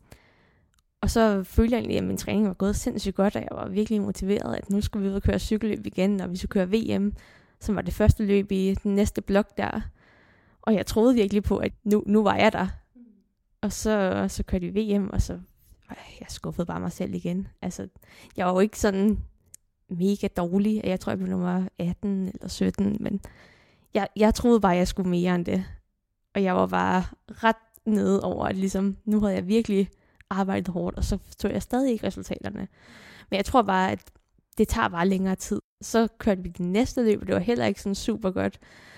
og så følte jeg egentlig, at min træning var gået sindssygt godt, og jeg var virkelig motiveret, at nu skulle vi ud og køre cykelløb igen, og vi skulle køre V M, som var det første løb i den næste blok der. Og jeg troede virkelig på, at nu, nu var jeg der. Og så, så kørte vi V M, og så jeg skuffede bare mig selv igen. Altså, jeg var jo ikke sådan mega dårlig, jeg tror, jeg blev nummer atten eller sytten, men jeg, jeg troede bare, at jeg skulle mere end det. Og jeg var bare ret nede over, at ligesom, nu havde jeg virkelig arbejdet hårdt, og så tog jeg stadig ikke resultaterne. Men jeg tror bare, at det tager bare længere tid. Så kørte vi det næste løb, og det var heller ikke sådan super godt.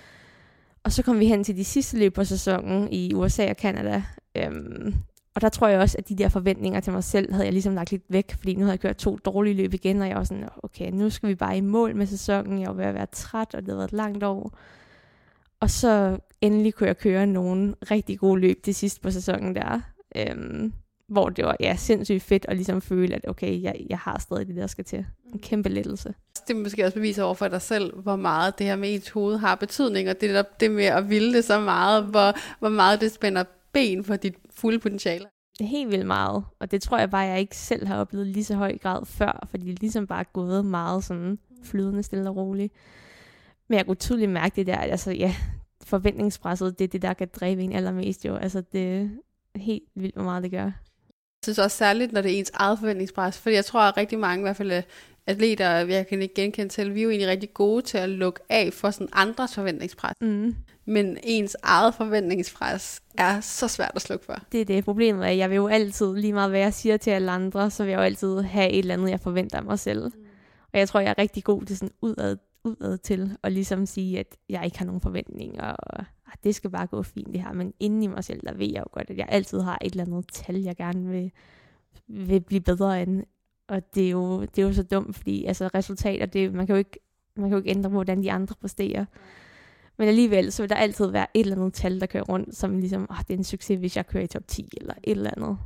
Og så kom vi hen til de sidste løb på sæsonen i U S A og Canada. Øhm, og der tror jeg også, at de der forventninger til mig selv, havde jeg ligesom lagt lidt væk, fordi nu havde jeg kørt to dårlige løb igen, og jeg var sådan, okay, nu skal vi bare i mål med sæsonen. Jeg var ved at være træt, og det havde været et langt år. Og så endelig kunne jeg køre nogle rigtig gode løb til sidst på sæsonen der. Øhm, hvor det var ja, sindssygt fedt at ligesom føle, at okay, jeg, jeg har stadig det, der skal til. En kæmpe lettelse. Det måske også beviser over for dig selv, hvor meget det her med ens hoved har betydning, og det der det med at ville det så meget, hvor, hvor meget det spænder ben for dit fulde potentiale. Det er helt vildt meget, og det tror jeg bare, jeg ikke selv har oplevet lige så høj grad før, fordi det er ligesom bare gået meget sådan flydende, stille og roligt. Men jeg kunne tydeligt mærke det der, at altså, ja, forventningspresset, det er det, der kan dræbe en allermest jo. Altså, det er helt vildt, hvor meget det gør. Jeg synes også særligt, når det er ens eget forventningspres, fordi jeg tror, at rigtig mange, i hvert fald atleter, jeg kan ikke genkende til, vi er jo egentlig rigtig gode til at lukke af for sådan andres forventningspres. Mm. Men ens eget forventningspres er så svært at slukke for. Det er det problemet, at jeg vil jo altid, lige meget hvad jeg siger til alle andre, så vil jeg jo altid have et eller andet, jeg forventer af mig selv. Mm. Og jeg tror, jeg er rigtig god til sådan udad, udad til at ligesom sige, at jeg ikke har nogen forventninger, og at det skal bare gå fint det her. Men inden i mig selv, der ved jeg jo godt, at jeg altid har et eller andet tal, jeg gerne vil, vil blive bedre end. Og det er jo, det er jo så dumt, fordi altså, resultater, det, man, kan jo ikke, man kan jo ikke ændre på, hvordan de andre præsterer. Men alligevel, så vil der altid være et eller andet tal, der kører rundt, som ligesom, åh, det er en succes, hvis jeg kører i top ti, eller et eller andet.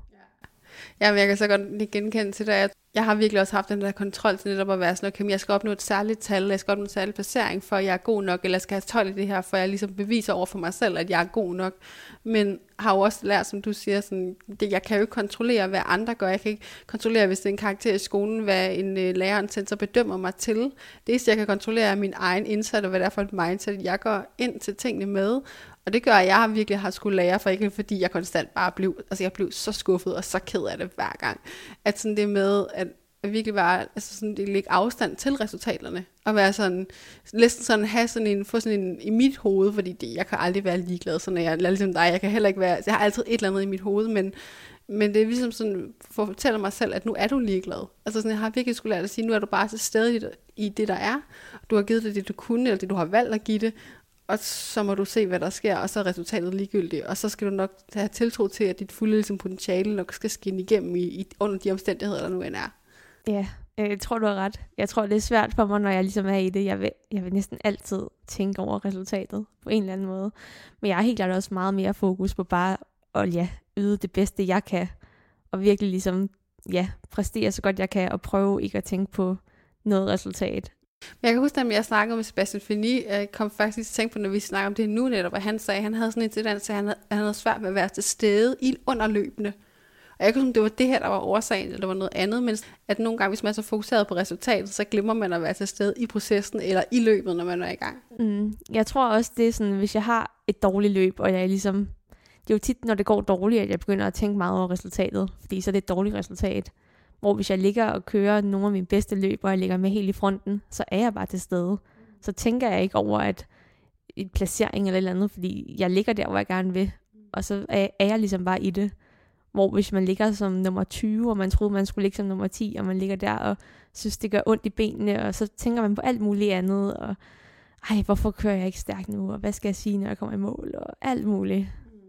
Ja, men jeg kan så godt lige genkende til det, at jeg har virkelig også haft den der kontrol til netop at være sådan, okay, jeg skal opnå et særligt tal, jeg skal opnå en særlig placering, for at jeg er god nok, eller jeg skal have tolv i det her, for at jeg ligesom beviser over for mig selv, at jeg er god nok. Men har jo også lært, som du siger, sådan, det, jeg kan jo ikke kontrollere, hvad andre gør. Jeg kan ikke kontrollere, hvis det er en karakter i skolen, hvad en uh, lærer, en censor bedømmer mig til. Det eneste, jeg kan kontrollere, er min egen indsats, og hvad det er for et mindset, jeg går ind til tingene med. Og det gør, at jeg virkelig har skulle lære, for ikke fordi jeg konstant bare blev, altså jeg blev så skuffet og så ked af det hver gang. At sådan det med, at virkelig bare, altså sådan det lægge afstand til resultaterne. Og være sådan, næsten sådan have sådan en, få sådan en i mit hoved, fordi det, jeg kan aldrig være ligeglad, sådan jeg er ligesom dig, jeg kan heller ikke være, altså jeg har altid et eller andet i mit hoved, men, men det er ligesom sådan, for at fortælle mig selv, at nu er du ligeglad. Altså sådan, jeg har virkelig skulle lære at sige, nu er du bare til stede i det, der er. Du har givet det, det du kunne, eller det du har valgt at give det. Og så må du se, hvad der sker, og så er resultatet ligegyldigt. Og så skal du nok have tiltro til, at dit fulde ligesom, potentiale nok skal skinne igennem i, i, under de omstændigheder, der nu end er. Ja, jeg tror, du har ret. Jeg tror, det er svært for mig, når jeg ligesom er i det. Jeg vil, jeg vil næsten altid tænke over resultatet på en eller anden måde. Men jeg har helt klart også meget mere fokus på bare at ja, yde det bedste, jeg kan. Og virkelig ligesom, ja, præstere så godt jeg kan, og prøve ikke at tænke på noget resultat. Jeg kan huske, at jeg snakkede med Sebastian Finis, jeg kom faktisk til at tænke på, når vi snakker om det nu netop, og han sagde, at han havde sådan en tendens, at han havde, han havde svært med at være til stede i underløbende. Og jeg kunne sige, det var det her, der var årsagen, eller der var noget andet, men at nogle gange, hvis man er så fokuseret på resultatet, så glemmer man at være til stede i processen, eller i løbet, når man er i gang. Mm, jeg tror også, det er sådan, hvis jeg har et dårligt løb, og jeg er ligesom, det er jo tit, når det går dårligt, at jeg begynder at tænke meget over resultatet, fordi så er det et dårligt resultat. Hvor hvis jeg ligger og kører nogle af mine bedste løb, og jeg ligger med helt i fronten, så er jeg bare til stede. Så tænker jeg ikke over at et placering eller et eller andet, fordi jeg ligger der, hvor jeg gerne vil. Og så er, er jeg ligesom bare i det. Hvor hvis man ligger som nummer tyve, og man troede, man skulle ligge som nummer ti, og man ligger der og synes, det gør ondt i benene, og så tænker man på alt muligt andet, og ej, hvorfor kører jeg ikke stærkt nu, og hvad skal jeg sige, når jeg kommer i mål, og alt muligt.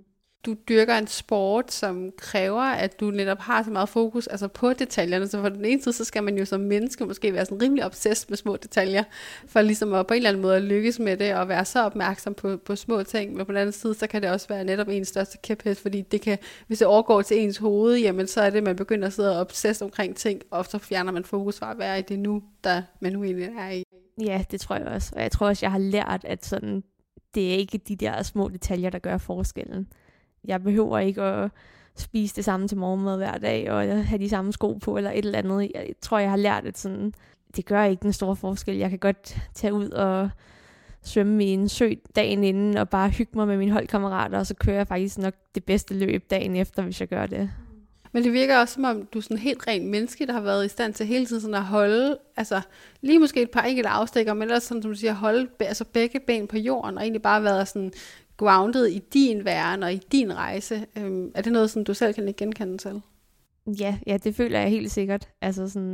Du dyrker en sport, som kræver, at du netop har så meget fokus altså på detaljerne. Så for den ene side, så skal man jo som menneske måske være sådan rimelig obsessed med små detaljer, for ligesom at på en eller anden måde at lykkes med det, og være så opmærksom på, på små ting. Men på den anden side, så kan det også være netop ens største kæphest, fordi det kan, hvis det overgår til ens hoved, jamen så er det, man begynder at sidde og obsess omkring ting, og så fjerner man fokus fra at være i det nu, der man nu egentlig er i. Ja, det tror jeg også. Og jeg tror også, jeg har lært, at sådan, det er ikke de der små detaljer, der gør forskellen. Jeg behøver ikke at spise det samme til morgenmad hver dag, og have de samme sko på, eller et eller andet. Jeg tror, jeg har lært, at sådan, det gør ikke den store forskel. Jeg kan godt tage ud og svømme i en sø dagen inden, og bare hygge mig med mine holdkammerater, og så kører jeg faktisk nok det bedste løb dagen efter, hvis jeg gør det. Men det virker også, som om du er sådan helt rent menneske, der har været i stand til hele tiden sådan at holde, altså lige måske et par enkelte afstikker, men ellers sådan, som du siger, holde altså begge ben på jorden, og egentlig bare været sådan grounded i din væren og i din rejse. Øhm, er det noget, som du selv kan ikke genkende til? Ja, ja, det føler jeg helt sikkert. Altså sådan,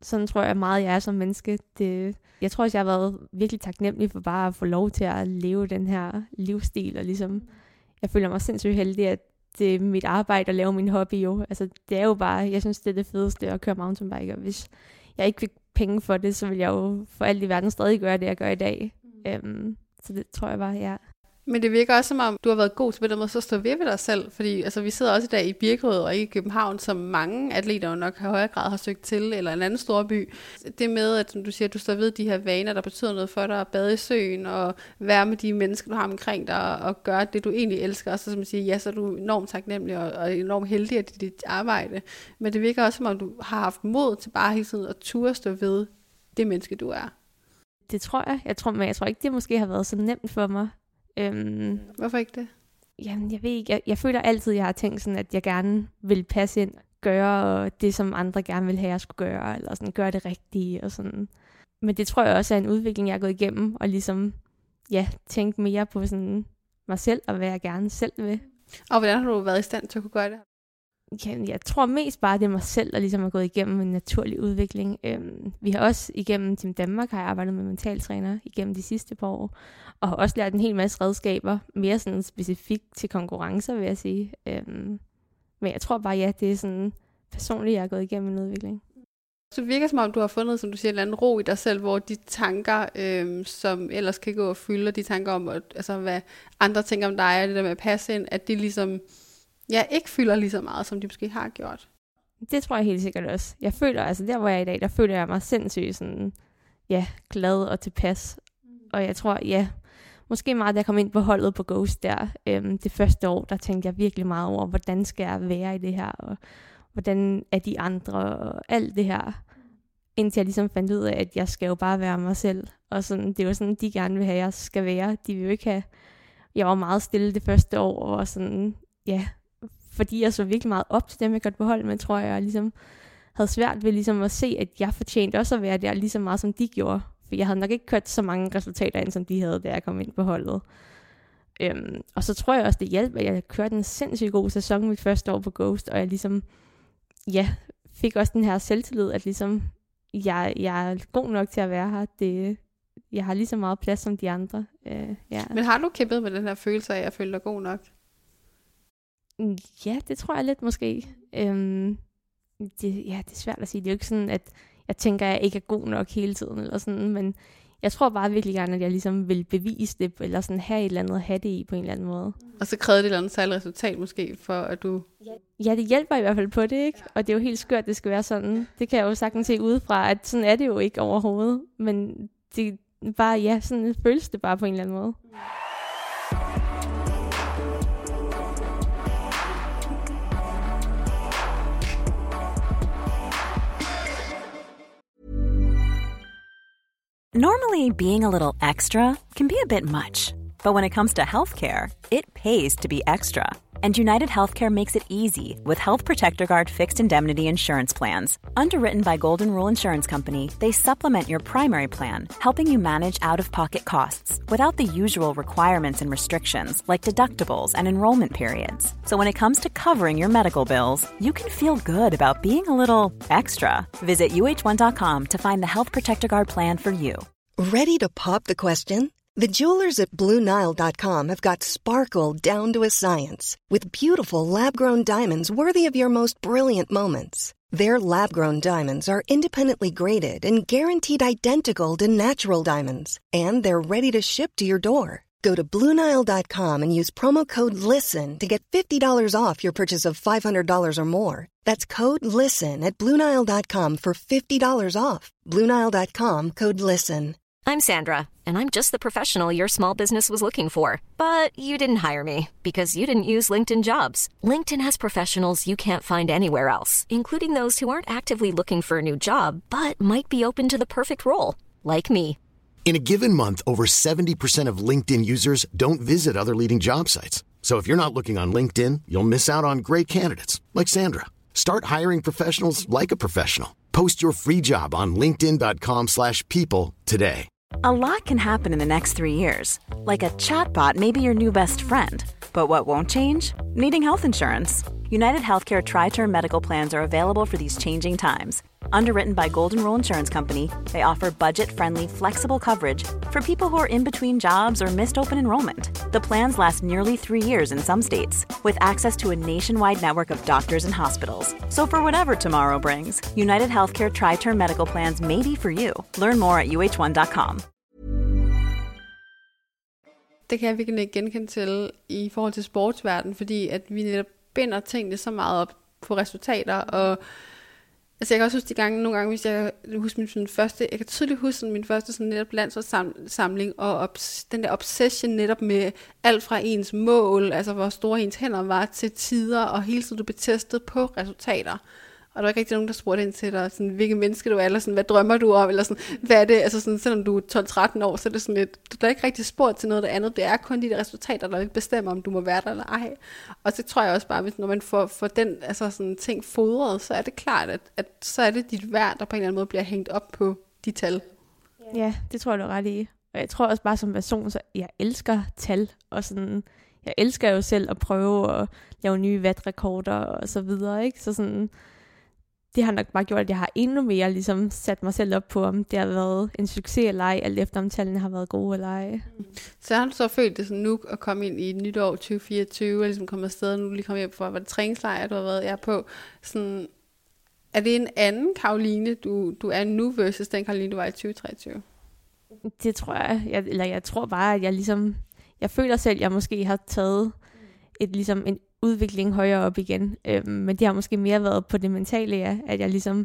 Sådan tror jeg meget, jeg er som menneske. Det, jeg tror også, jeg har været virkelig taknemmelig for bare at få lov til at leve den her livsstil. Og ligesom, jeg føler mig sindssygt heldig, at det er mit arbejde at lave min hobby jo. Altså, det er jo bare, jeg synes, det er det fedeste at køre mountainbike. Og hvis jeg ikke fik penge for det, så vil jeg jo for alt i verden stadig gøre det, jeg gør i dag. Mm. Um, så det tror jeg bare, ja. Men det virker også som om, du har været god til på den måde, så stå ved ved dig selv. Fordi altså, vi sidder også i dag i Birkerød og ikke i København, som mange atleter jo nok i højere grad har søgt til, eller en anden stor by. Det med, at som du siger, at du står ved de her vaner, der betyder noget for dig, at bade i søen og være med de mennesker, du har omkring dig, og gøre det, du egentlig elsker. Og så som man siger, ja, så er du enormt taknemmelig og, og enormt heldig af dit, dit arbejde. Men det virker også som om, du har haft mod til bare hele tiden at turde stå ved det menneske, du er. Det tror jeg. Jeg tror, men jeg tror ikke, det måske har været så nemt for mig. Øhm, Hvorfor ikke det? Jamen, jeg ved ikke. Jeg, jeg føler altid, jeg har tænkt sådan, at jeg gerne vil passe ind, gøre det, som andre gerne vil have, jeg skulle gøre, eller sådan gøre det rigtige og sådan. Men det tror jeg også er en udvikling, jeg har gået igennem, og ligesom, ja, tænke mere på sådan mig selv, og hvad jeg gerne selv vil. Og hvordan har du været i stand til at kunne gøre det? Jamen, jeg tror mest bare, det er mig selv, der ligesom har gået igennem en naturlig udvikling. Øhm, vi har også igennem Team Danmark, har jeg arbejdet med mentaltræner igennem de sidste par år, og har også lært en hel masse redskaber, mere sådan specifikt til konkurrencer, vil jeg sige. Øhm, men jeg tror bare, ja, det er sådan personligt, jeg har gået igennem en udvikling. Så det virker som om, du har fundet, som du siger, en eller anden ro i dig selv, hvor de tanker, øhm, som ellers kan gå og fylde, de tanker om, at, altså, hvad andre tænker om dig, og det der med at passe ind, at de ligesom, ja, ikke fylder lige så meget, som de måske har gjort. Det tror jeg helt sikkert også. Jeg føler, altså der hvor jeg er i dag, der føler jeg mig sindssygt sådan, ja, glad og tilpas. Og jeg tror, ja, måske meget, da jeg kom ind på holdet på Ghost der, øhm, det første år, der tænkte jeg virkelig meget over, hvordan skal jeg være i det her, og hvordan er de andre, og alt det her. Indtil jeg ligesom fandt ud af, at jeg skal jo bare være mig selv. Og sådan, det var sådan, de gerne vil have, at jeg skal være. De vil jo ikke have, jeg var meget stille det første år, og sådan, ja, fordi jeg så virkelig meget op til dem, jeg godt på hold med, tror jeg, jeg ligesom havde svært ved ligesom at se, at jeg fortjente også at være der lige så meget, som de gjorde. For jeg havde nok ikke kørt så mange resultater ind, som de havde, da jeg kom ind på holdet. Øhm, og så tror jeg også, det hjalp, at jeg kørte en sindssygt god sæson mit første år på Ghost, og jeg ligesom, ja, fik også den her selvtillid, at ligesom, jeg, jeg er god nok til at være her. Det, jeg har lige så meget plads som de andre. Øh, ja. Men har du kæmpet med den her følelse af, at føle dig god nok? Ja, det tror jeg lidt måske. Øhm, det, ja, det er svært at sige. Det er jo ikke sådan, at jeg tænker, at jeg ikke er god nok hele tiden, eller sådan, men jeg tror bare virkelig gerne, at jeg ligesom vil bevise det, eller sådan have et eller andet at have det i på en eller anden måde. Og så krævede det et eller andet særligt resultat måske, for at du... Ja, det hjælper i hvert fald på det, ikke? Og det er jo helt skørt, at det skal være sådan. Det kan jeg jo sagtens se udefra, at sådan er det jo ikke overhovedet. Men det er bare, ja, sådan føles det bare på en eller anden måde. Normally, being a little extra can be a bit much, but when it comes to healthcare, it pays to be extra. And United Healthcare makes it easy with Health Protector Guard fixed indemnity insurance plans. Underwritten by Golden Rule Insurance Company, they supplement your primary plan, helping you manage out-of-pocket costs without the usual requirements and restrictions like deductibles and enrollment periods. So when it comes to covering your medical bills, you can feel good about being a little extra. Visit U H one dot com to find the Health Protector Guard plan for you. Ready to pop the question? The jewelers at Blue Nile dot com have got sparkle down to a science with beautiful lab-grown diamonds worthy of your most brilliant moments. Their lab-grown diamonds are independently graded and guaranteed identical to natural diamonds, and they're ready to ship to your door. Go to Blue Nile dot com and use promo code LISTEN to get fifty dollars off your purchase of five hundred dollars or more. That's code LISTEN at Blue Nile dot com for fifty dollars off. Blue Nile dot com, code LISTEN. I'm Sandra, and I'm just the professional your small business was looking for. But you didn't hire me because you didn't use LinkedIn Jobs. LinkedIn has professionals you can't find anywhere else, including those who aren't actively looking for a new job, but might be open to the perfect role, like me. In a given month, over seventy percent of LinkedIn users don't visit other leading job sites. So if you're not looking on LinkedIn, you'll miss out on great candidates, like Sandra. Start hiring professionals like a professional. Post your free job on linkedin dot com slash people today. A lot can happen in the next three years. Like a chatbot may be your new best friend. But what won't change? Needing health insurance. United Healthcare Tri-Term Medical Plans are available for these changing times. Underwritten by Golden Rule Insurance Company, they offer budget-friendly, flexible coverage for people who are in between jobs or missed open enrollment. The plans last nearly three years in some states, with access to a nationwide network of doctors and hospitals. So for whatever tomorrow brings, United Healthcare Tri-Term Medical Plans may be for you. Learn more at U H one dot com. Det kan jeg virkelig genkende til i forhold til sportsverdenen, fordi at vi netop binder tingene så meget op på resultater, og altså jeg kan også huske de gange, nogle gange, hvis jeg husker min sådan, første, jeg kan tydeligt huske sådan, min første sådan, netop landsholdssamling, og obs- den der obsession netop med alt fra ens mål, altså hvor store ens hænder var til tider, og hele tiden du blev testet på resultater. Og der var ikke rigtig nogen, der spurgte ind til dig, sådan, hvilke menneske du er, eller sådan, hvad drømmer du om, eller sådan, hvad er det, altså sådan, selvom du er tolv tretten år, så er det sådan lidt, du er ikke rigtig spurgt til noget af det andet, det er kun de der resultater, der lidt bestemmer, om du må være der eller ej. Og så tror jeg også bare, hvis når man får, får den altså sådan, ting fodret, så er det klart, at, at så er det dit værd, der på en eller anden måde bliver hængt op på de tal. Ja, det tror jeg, du er ret i. Og jeg tror også bare som person, så jeg elsker tal, og sådan, jeg elsker jo selv at prøve at lave nye wattrekorder og så videre, ikke? Så sådan, det har nok bare gjort, at jeg har endnu mere ligesom sat mig selv op på, om det har været en succes eller ej, alt efter om tallene har været gode eller ej. Så har du så følt det sådan nu at komme ind i et nyt år tyve fireogtyve, og ligesom komme afsted, nu lige komme hjem fra, var det træningslejr, du har været jeg på. Sådan, er det en anden Karoline, du, du er nu, versus den Karoline, du var i tyve treogtyve? Det tror jeg, jeg, eller jeg tror bare, at jeg ligesom, jeg føler selv, at jeg måske har taget et, ligesom en udvikling højere op igen. Øhm, men det har måske mere været på det mentale, ja, at jeg ligesom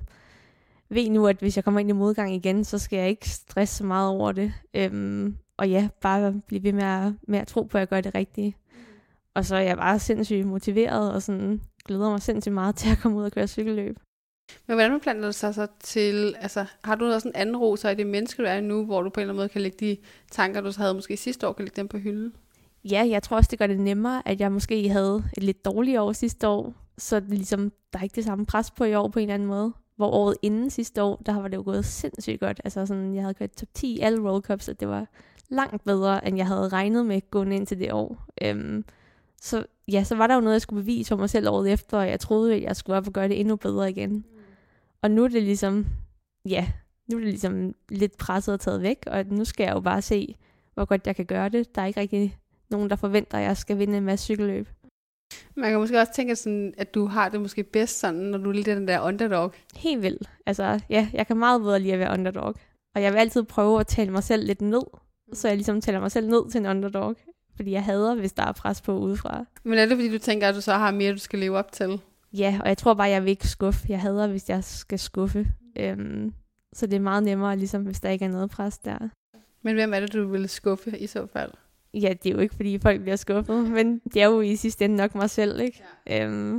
ved nu, at hvis jeg kommer ind i modgang igen, så skal jeg ikke stresse så meget over det. Øhm, og ja, bare blive ved med at, med at tro på, at jeg gør det rigtige. Og så er jeg bare sindssygt motiveret, og sådan glæder mig sindssygt meget til at komme ud og køre cykelløb. Men hvordan planter du sig så til, altså har du også en anden ro så i det menneske, du er nu, hvor du på en eller anden måde kan lægge de tanker, du havde måske sidste år, kan lægge dem på hylden? Ja, jeg tror også, det gør det nemmere, at jeg måske havde et lidt dårligt år sidste år, så det ligesom, der er ikke det samme pres på i år på en eller anden måde. Hvor året inden sidste år, der var det jo gået sindssygt godt. Altså sådan, jeg havde kørt top ti i alle World Cups, og det var langt bedre, end jeg havde regnet med gående ind til det år. Øhm, så ja, så var der jo noget, jeg skulle bevise for mig selv året efter, og jeg troede, at jeg skulle op og gøre det endnu bedre igen. Mm. Og nu er det ligesom, ja, nu er det ligesom lidt presset og taget væk, og nu skal jeg jo bare se, hvor godt jeg kan gøre det. Der er ikke rigtig nogen, der forventer, at jeg skal vinde en masse cykelløb. Man kan måske også tænke sådan, at du har det måske bedst sådan, når du er lidt den der underdog. Helt vildt. Altså, ja, jeg kan meget bedre lide at være underdog. Og jeg vil altid prøve at tale mig selv lidt ned, så jeg ligesom taler mig selv ned til en underdog. Fordi jeg hader, hvis der er pres på udefra. Men er det, fordi du tænker, at du så har mere, du skal leve op til? Ja, og jeg tror bare, jeg vil ikke skuffe. Jeg hader, hvis jeg skal skuffe. Øhm, så det er meget nemmere, ligesom hvis der ikke er noget pres der. Men hvem er det, du vil skuffe i så fald? Ja, det er jo ikke, fordi folk bliver skuffet, men det er jo i sidste ende nok mig selv, ikke? Ja. Øhm,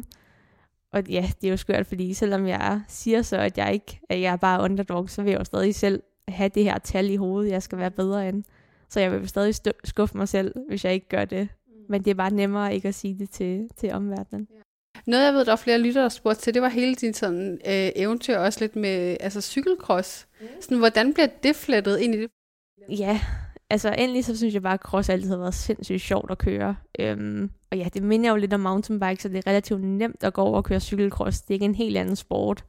og ja, det er jo skørt, fordi selvom jeg siger så, at jeg ikke at jeg er bare underdog, så vil jeg jo stadig selv have det her tal i hovedet, jeg skal være bedre end. Så jeg vil stadig stø- skuffe mig selv, hvis jeg ikke gør det. Men det er bare nemmere ikke at sige det til, til omverdenen. Noget, jeg ved, der var flere lyttere, der spurgte til, det var hele din sådan, øh, eventyr også lidt med altså, cykelcross. Mm. Sådan, hvordan bliver det flettet ind i det? Ja, altså endelig så synes jeg bare, at cross altid har været sindssygt sjovt at køre. Øhm, og ja, det minder jo lidt om mountainbike, så det er relativt nemt at gå over og køre cykelcross. Det er ikke en helt anden sport.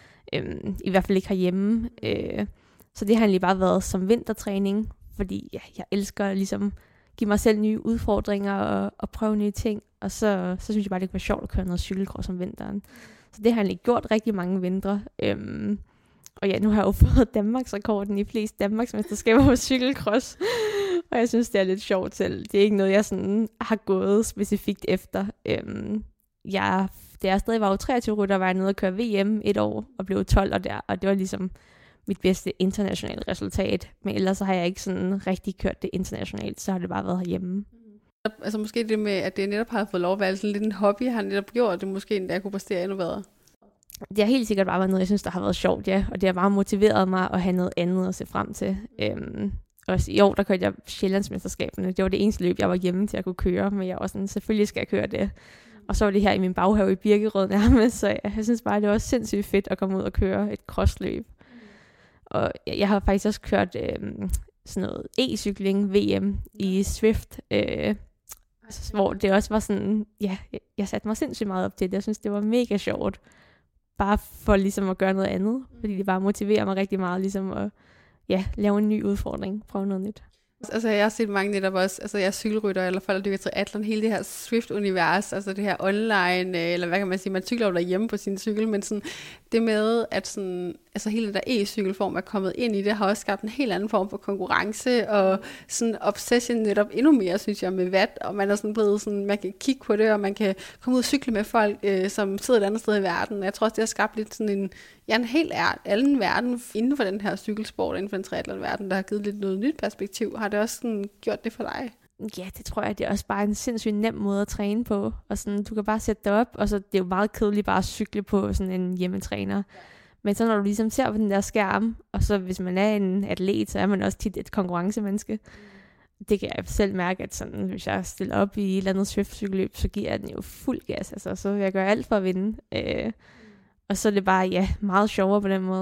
Øhm, I hvert fald ikke herhjemme. Øh, så det har egentlig bare været som vintertræning, fordi ja, jeg elsker ligesom give mig selv nye udfordringer og, og prøve nye ting. Og så, så synes jeg bare, det kunne være sjovt at køre noget cykelcross om vinteren. Så det har jeg egentlig gjort rigtig mange vintre. Øhm, og ja, nu har jeg jo fået Danmarksrekorden i flest Danmarksmesterskaber på cykelcross. Og jeg synes, det er lidt sjovt selv. Det er ikke noget, jeg sådan har gået specifikt efter. Øhm, jeg, da jeg stadig var jo treogtyve rytter, var jeg nede og køre V M et år og blev tolv og der. Og det var ligesom mit bedste internationale resultat. Men ellers så har jeg ikke sådan rigtig kørt det internationalt, så har det bare været herhjemme. Altså måske det med, at det netop har fået lov at være sådan lidt en hobby, har netop gjort det måske endda kunne præstere endnu bedre. Det har helt sikkert bare været noget, jeg synes, der har været sjovt, ja. Og det har bare motiveret mig at have noget andet at se frem til. Øhm, også i år, der kørte jeg Sjællandsmesterskaberne. Det var det eneste løb, jeg var hjemme til at kunne køre. Men jeg var sådan, selvfølgelig skal jeg køre det. Og så var det her i min baghave i Birkerød nærmest. Så jeg synes bare, det var sindssygt fedt at komme ud og køre et crossløb. Og jeg har faktisk også kørt øhm, sådan noget e-cykling V M i Swift. Øh, Hvor det også var sådan, ja, jeg satte mig sindssygt meget op til det. Jeg synes, det var mega sjovt. Bare for ligesom at gøre noget andet. Fordi det bare motiverer mig rigtig meget ligesom at ja, lave en ny udfordring. Prøve noget nyt. Altså jeg har set mange netop også, altså jeg er cykelrytter, eller folk, der dykker triathlon, hele det her Swift-univers, altså det her online, eller hvad kan man sige, man cykler jo derhjemme på sin cykel, men sådan det med, at sådan, altså hele den der e-cykelform er kommet ind i det, har også skabt en helt anden form for konkurrence, og sådan obsession netop endnu mere, synes jeg, med watt, og man er sådan blevet sådan, man kan kigge på det, og man kan komme ud og cykle med folk, øh, som sidder et andet sted i verden. Jeg tror også, det har skabt lidt sådan en, ja, en helt anden verden inden for den her cykelsport, inden for den triathlon-verden, der har givet lidt noget nyt perspektiv. Har det også sådan gjort det for dig? Ja, det tror jeg, det er også bare en sindssygt nem måde at træne på. Og sådan, du kan bare sætte dig op, og så det er jo meget kedeligt bare at cykle på sådan en hjemmetræner. Men så når du ligesom ser på den der skærm, og så hvis man er en atlet, så er man også tit et konkurrencemenneske. Det kan jeg selv mærke, at sådan, hvis jeg stiller op i et eller andet Swift-cykelløb, så giver jeg den jo fuld gas. Altså, så vil jeg gøre alt for at vinde. Øh, og så er det bare, ja, meget sjovere på den måde.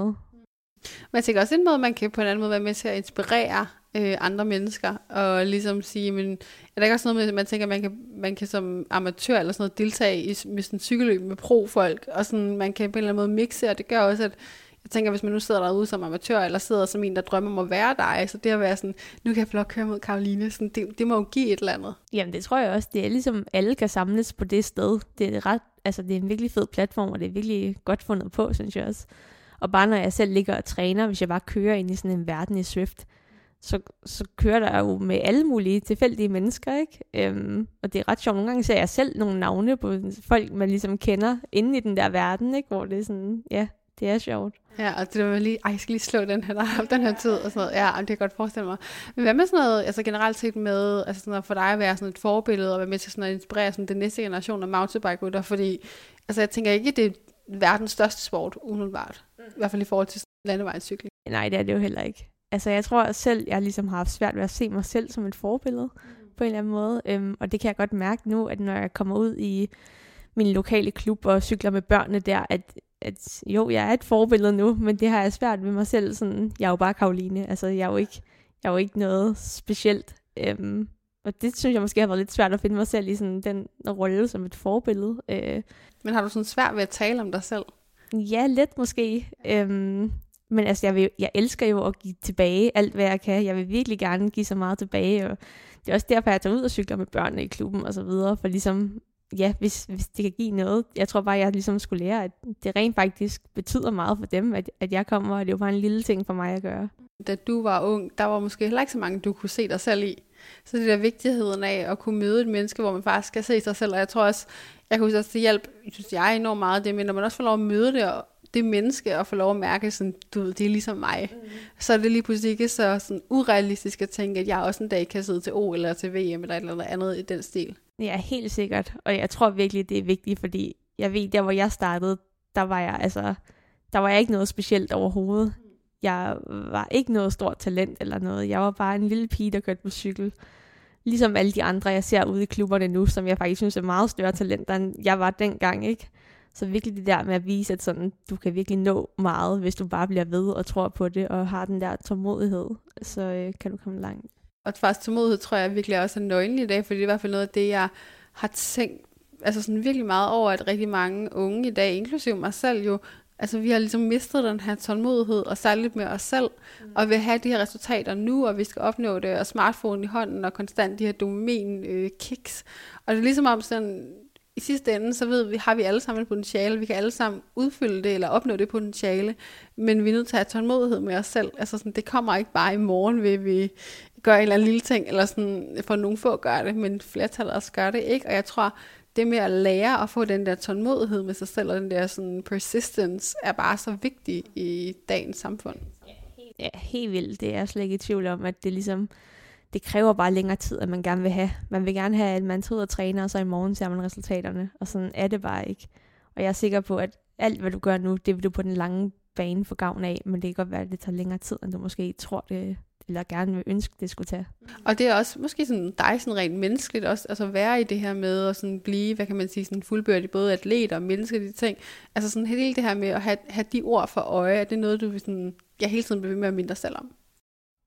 Men jeg tænker også en måde, man kan på en anden måde være med til at inspirere øh, andre mennesker, og ligesom sige, men er der ikke også noget med, at man tænker, at man kan, man kan som amatør eller sådan noget deltage i med sådan en cykelløb med pro-folk, og sådan, man kan på en eller anden måde mixe, og det gør også, at jeg tænker, hvis man nu sidder derude som amatør, eller sidder som en, der drømmer om at være dig, så det at være sådan, nu kan jeg få lov at køre mod Karoline, sådan, det, det må jo give et eller andet. Jamen det tror jeg også, det er ligesom, alle kan samles på det sted. Det er ret, altså det er en virkelig fed platform, og det er virkelig godt fundet på, synes jeg også. Og bare når jeg selv ligger og træner, hvis jeg bare kører ind i sådan en verden i Swift, så, så kører der jo med alle mulige tilfældige mennesker, ikke? Øhm, og det er ret sjovt. Nogle gange ser jeg selv nogle navne på folk, man ligesom kender inde i den der verden, ikke? Hvor det er sådan, ja, det er sjovt. Ja, og det var lige, ej, jeg skal lige slå den her, der har den her tid, og sådan noget. Ja, det kan jeg godt forestille mig. Men hvad med sådan noget, altså generelt set med, altså sådan noget for dig at være sådan et forbillede, og være med til sådan at inspirere sådan den næste generation af mountainbike-rytter, fordi, altså jeg tænker ikke, det er verdens største sport, umiddelbart. Mm. I hvert fald i forhold til landevejscykling. Nej, det er det jo heller ikke. Altså jeg tror selv, jeg ligesom har haft svært ved at se mig selv som et forbillede, mm. på en eller anden måde. Øhm, og det kan jeg godt mærke nu, at når jeg kommer ud i min lokale klub og cykler med børnene der, at, at jo, jeg er et forbillede nu, men det har jeg svært ved mig selv. Sådan, jeg er jo bare Karoline. Altså jeg er jo ikke, jeg er jo ikke noget specielt. Øhm, og det synes jeg måske har været lidt svært at finde mig selv i sådan den rolle som et forbillede. Øh, Men har du sådan svært ved at tale om dig selv? Ja, lidt måske. Øhm, men altså, jeg, vil, jeg elsker jo at give tilbage alt, hvad jeg kan. Jeg vil virkelig gerne give så meget tilbage, og det er også derfor, jeg tager ud og cykler med børnene i klubben og så videre, for ligesom, ja, hvis, hvis det kan give noget. Jeg tror bare, jeg ligesom skulle lære, at det rent faktisk betyder meget for dem, at, at jeg kommer, og det er jo bare en lille ting for mig at gøre. Da du var ung, der var måske heller ikke så mange, du kunne se dig selv i. Så det der vigtigheden af at kunne møde et menneske, hvor man faktisk skal se sig selv, og jeg tror også, jeg kunne også til hjælp, synes jeg enormt meget det, men når man også får lov at møde det, og det menneske, og får lov at mærke, sådan, du ved, det er ligesom mig, mm. så er det lige pludselig ikke så sådan urealistisk at tænke, at jeg også en dag kan sidde til O eller til V M, eller et eller andet i den stil. Ja, helt sikkert, og jeg tror virkelig, det er vigtigt, fordi jeg ved, der hvor jeg startede, der var jeg altså, der var jeg ikke noget specielt overhovedet. Jeg var ikke noget stort talent eller noget. Jeg var bare en lille pige, der kørte på cykel. Ligesom alle de andre, jeg ser ude i klubberne nu, som jeg faktisk synes er meget større talenter, end jeg var dengang, ikke? Så virkelig det der med at vise, at sådan, du kan virkelig nå meget, hvis du bare bliver ved og tror på det, og har den der tålmodighed, så øh, kan du komme langt. Og faktisk tålmodighed tror jeg virkelig også er nøglen i dag, for det er i hvert fald noget af det, jeg har tænkt altså sådan virkelig meget over, at rigtig mange unge i dag, inklusive mig selv jo, altså vi har ligesom mistet den her tålmodighed, og særligt med os selv, mm. og vil have de her resultater nu, og vi skal opnå det, og smartphone i hånden, og konstant de her domain-kicks. Øh, og det er ligesom om sådan, i sidste ende, så ved vi, har vi alle sammen et potentiale, vi kan alle sammen udfylde det, eller opnå det potentiale, men vi er nødt til at have tålmodighed med os selv. Altså sådan, det kommer ikke bare i morgen, ved vi gør en eller anden lille ting, eller sådan, for nogle få gør det, men flertallet også gør det ikke, og jeg tror, det med at lære at få den der tålmodighed med sig selv, og den der sådan persistence, er bare så vigtig i dagens samfund. Ja, helt vildt. Det er jeg slet ikke i tvivl om, at det ligesom, det kræver bare længere tid, at man gerne vil have. Man vil gerne have, at man tager ud og træner, og så i morgen ser man resultaterne, og sådan er det bare ikke. Og jeg er sikker på, at alt, hvad du gør nu, det vil du på den lange bane få gavn af, men det kan godt være, at det tager længere tid, end du måske tror, det eller gerne vil ønske, det skulle tage. Og det er også måske sådan dig sådan rent menneskeligt også, altså være i det her med at sådan blive, hvad kan man sige, sådan fuldbyrdig både atlet og menneske, de ting. Altså sådan hele det her med at have, have de ord for øje, er det noget, du vil sådan, jeg hele tiden bliver ved med at minde dig selv om?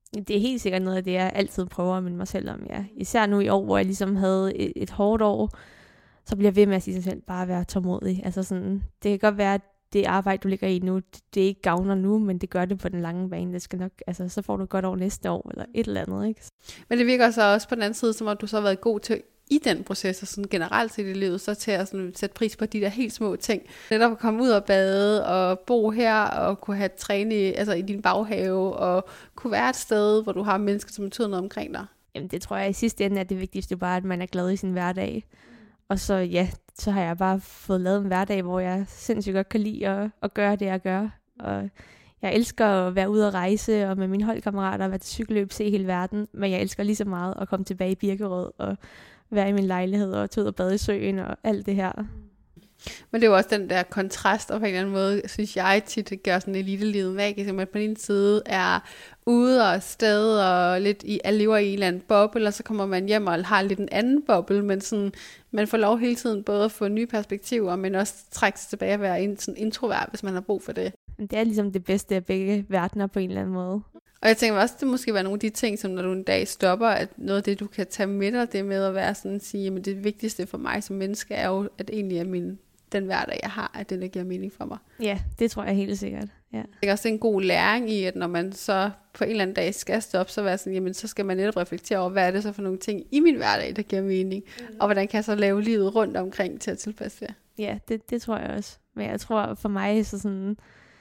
Det er helt sikkert noget af det, jeg altid prøver at minde mig selv om, ja. Især nu i år, hvor jeg ligesom havde et, et hårdt år, så bliver jeg ved med at sige sig selv, bare at være tålmodig. Altså sådan, det kan godt være, at det arbejde, du ligger i nu, det, det ikke gavner nu, men det gør det på den lange bane. Det skal nok, altså, så får du godt over næste år, eller et eller andet, ikke? Men det virker så også på den anden side, som at du så har været god til i den proces, og sådan generelt set i livet, så til at sådan sætte pris på de der helt små ting. Netop at komme ud og bade, og bo her, og kunne have træne altså i din baghave, og kunne være et sted, hvor du har mennesker, som betyder noget omkring dig. Jamen det tror jeg i sidste ende er det vigtigste, bare at man er glad i sin hverdag. Og så ja, så har jeg bare fået lavet en hverdag, hvor jeg sindssygt godt kan lide at, at gøre det, jeg gør. Og jeg elsker at være ude og rejse, og med mine holdkammerater være til cykelløb, se hele verden. Men jeg elsker lige så meget at komme tilbage i Birkerød, og være i min lejlighed, og tage ud og bade i søen, og alt det her. Men det er jo også den der kontrast, og på en eller anden måde, synes jeg tit, gør sådan elitelivet magisk, at man på den side er ude og afsted, og lidt i, lever i en eller anden boble, og så kommer man hjem og har lidt en anden boble, men sådan, man får lov hele tiden både at få nye perspektiver, men også trække sig tilbage og være sådan introvert, hvis man har brug for det. Det er ligesom det bedste af begge verdener på en eller anden måde. Og jeg tænker også, det måske være nogle af de ting, som når du en dag stopper, at noget af det, du kan tage med dig, det med at være sådan at sige, at det vigtigste for mig som menneske er jo, at egentlig er min, den hverdag, jeg har, at det der giver mening for mig. Ja, det tror jeg helt sikkert. Ja. Det er også en god læring i, at når man så på en eller anden dag skal stoppe, så være sådan, jamen så skal man netop reflektere over, hvad er det så for nogle ting i min hverdag, der giver mening, mm. og hvordan kan jeg så lave livet rundt omkring til at tilpasse det. Ja, det, det tror jeg også. Men jeg tror for mig, så sådan,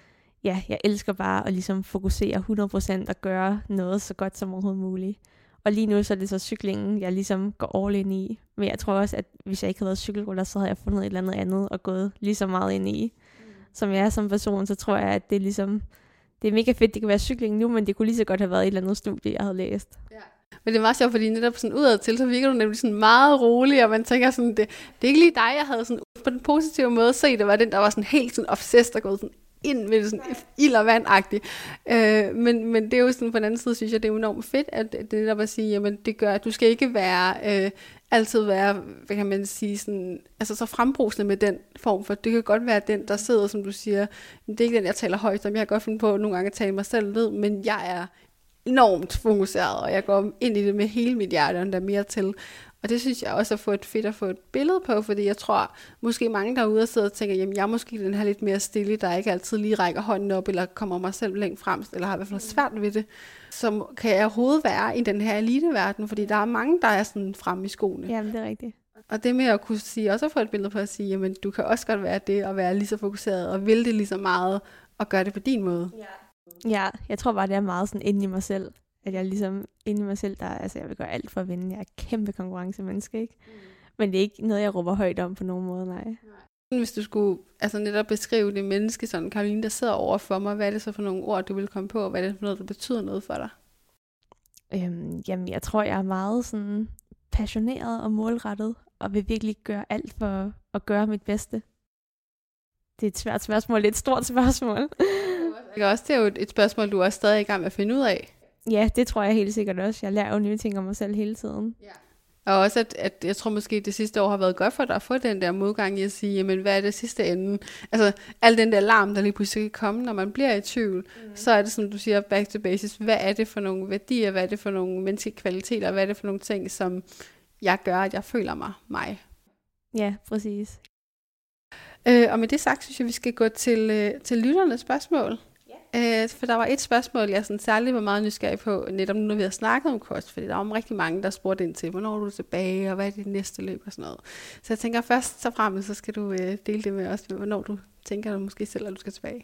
ja, jeg elsker bare at ligesom fokusere hundrede procent og gøre noget så godt som overhovedet muligt. Og lige nu så er det så cyklingen, jeg ligesom går all in i. Men jeg tror også, at hvis jeg ikke havde været cykelrytter, så havde jeg fundet et eller andet andet og gået lige så meget ind i. Mm. Som jeg er som person, så tror jeg, at det er ligesom, det er mega fedt, det kan være cykling nu, men det kunne lige så godt have været et eller andet studie, jeg havde læst. Ja. Men det er meget sjovt, fordi netop sådan udad til, så virker du nemlig sådan meget rolig, og man tænker sådan, det, det er ikke lige dig, jeg havde sådan på den positive måde set, det var den, der var sådan helt sådan obsessed og gået sådan ind med det sådan ild og vand-agtigt. Øh, men, men det er jo sådan, på den anden side, synes jeg, det er enormt fedt, at det netop at sige, jamen det gør, at du skal ikke være, øh, altid være, hvad kan man sige, sådan, altså så frembrusende med den form, for det kan godt være den, der sidder, som du siger, det er ikke den, jeg taler højt om, jeg kan godt finde på nogle gange at tale mig selv ned, men jeg er enormt fokuseret, og jeg går ind i det med hele mit hjerte, og der mere til. Og det synes jeg også er få et fedt at få et billede på, fordi jeg tror, måske mange derude sidder og tænker, jamen jeg er måske den her lidt mere stille, der ikke altid lige rækker hånden op, eller kommer mig selv længt frem, eller har i hvert fald svært ved det, som kan jeg overhovedet være i den her eliteverden, fordi der er mange, der er sådan fremme i skoene. Jamen det er rigtigt. Og det med at kunne sige, også at få et billede på at sige, jamen du kan også godt være det, og være lige så fokuseret, og vil det lige så meget, og gøre det på din måde. Ja. Ja, jeg tror bare, det er meget sådan inde i mig selv. At jeg ligesom inde i mig selv, der altså jeg vil gøre alt for at vinde. Jeg er et kæmpe konkurrencemenneske, ikke? Mm. Men det er ikke noget, jeg råber højt om på nogen måde, nej. Hvis du skulle altså netop beskrive det menneske, sådan Caroline, der sidder over for mig, hvad er det så for nogle ord, du vil komme på, og hvad er det for noget, der betyder noget for dig? Øhm, jamen, jeg tror, jeg er meget sådan passioneret og målrettet, og vil virkelig gøre alt for at gøre mit bedste. Det er et svært spørgsmål, det er et stort spørgsmål. Det er også det er jo et spørgsmål, du er stadig i gang med at finde ud af. Ja, det tror jeg helt sikkert også. Jeg lærer jo nye ting om mig selv hele tiden. Ja. Og også, at, at jeg tror måske, det sidste år har været godt for dig at få den der modgang i at sige, jamen hvad er det sidste ende? Altså, al den der larm, der lige pludselig kan komme, når man bliver i tvivl, mm. så er det, som du siger, back to basis. Hvad er det for nogle værdier? Hvad er det for nogle menneskelige kvaliteter? Hvad er det for nogle ting, som jeg gør, at jeg føler mig mig? Ja, præcis. Øh, og med det sagt, synes jeg, vi skal gå til, øh, til lytternes spørgsmål. Øh, for der var et spørgsmål, jeg sådan særligt var meget nysgerrig på, netop nu, når vi har snakket om kost, fordi der var rigtig mange, der spurgte ind til, hvornår er du tilbage, og hvad er dit næste løb og sådan noget. Så jeg tænker først så frem, så skal du øh, dele det med os, hvornår du tænker du måske selv, at du skal tilbage.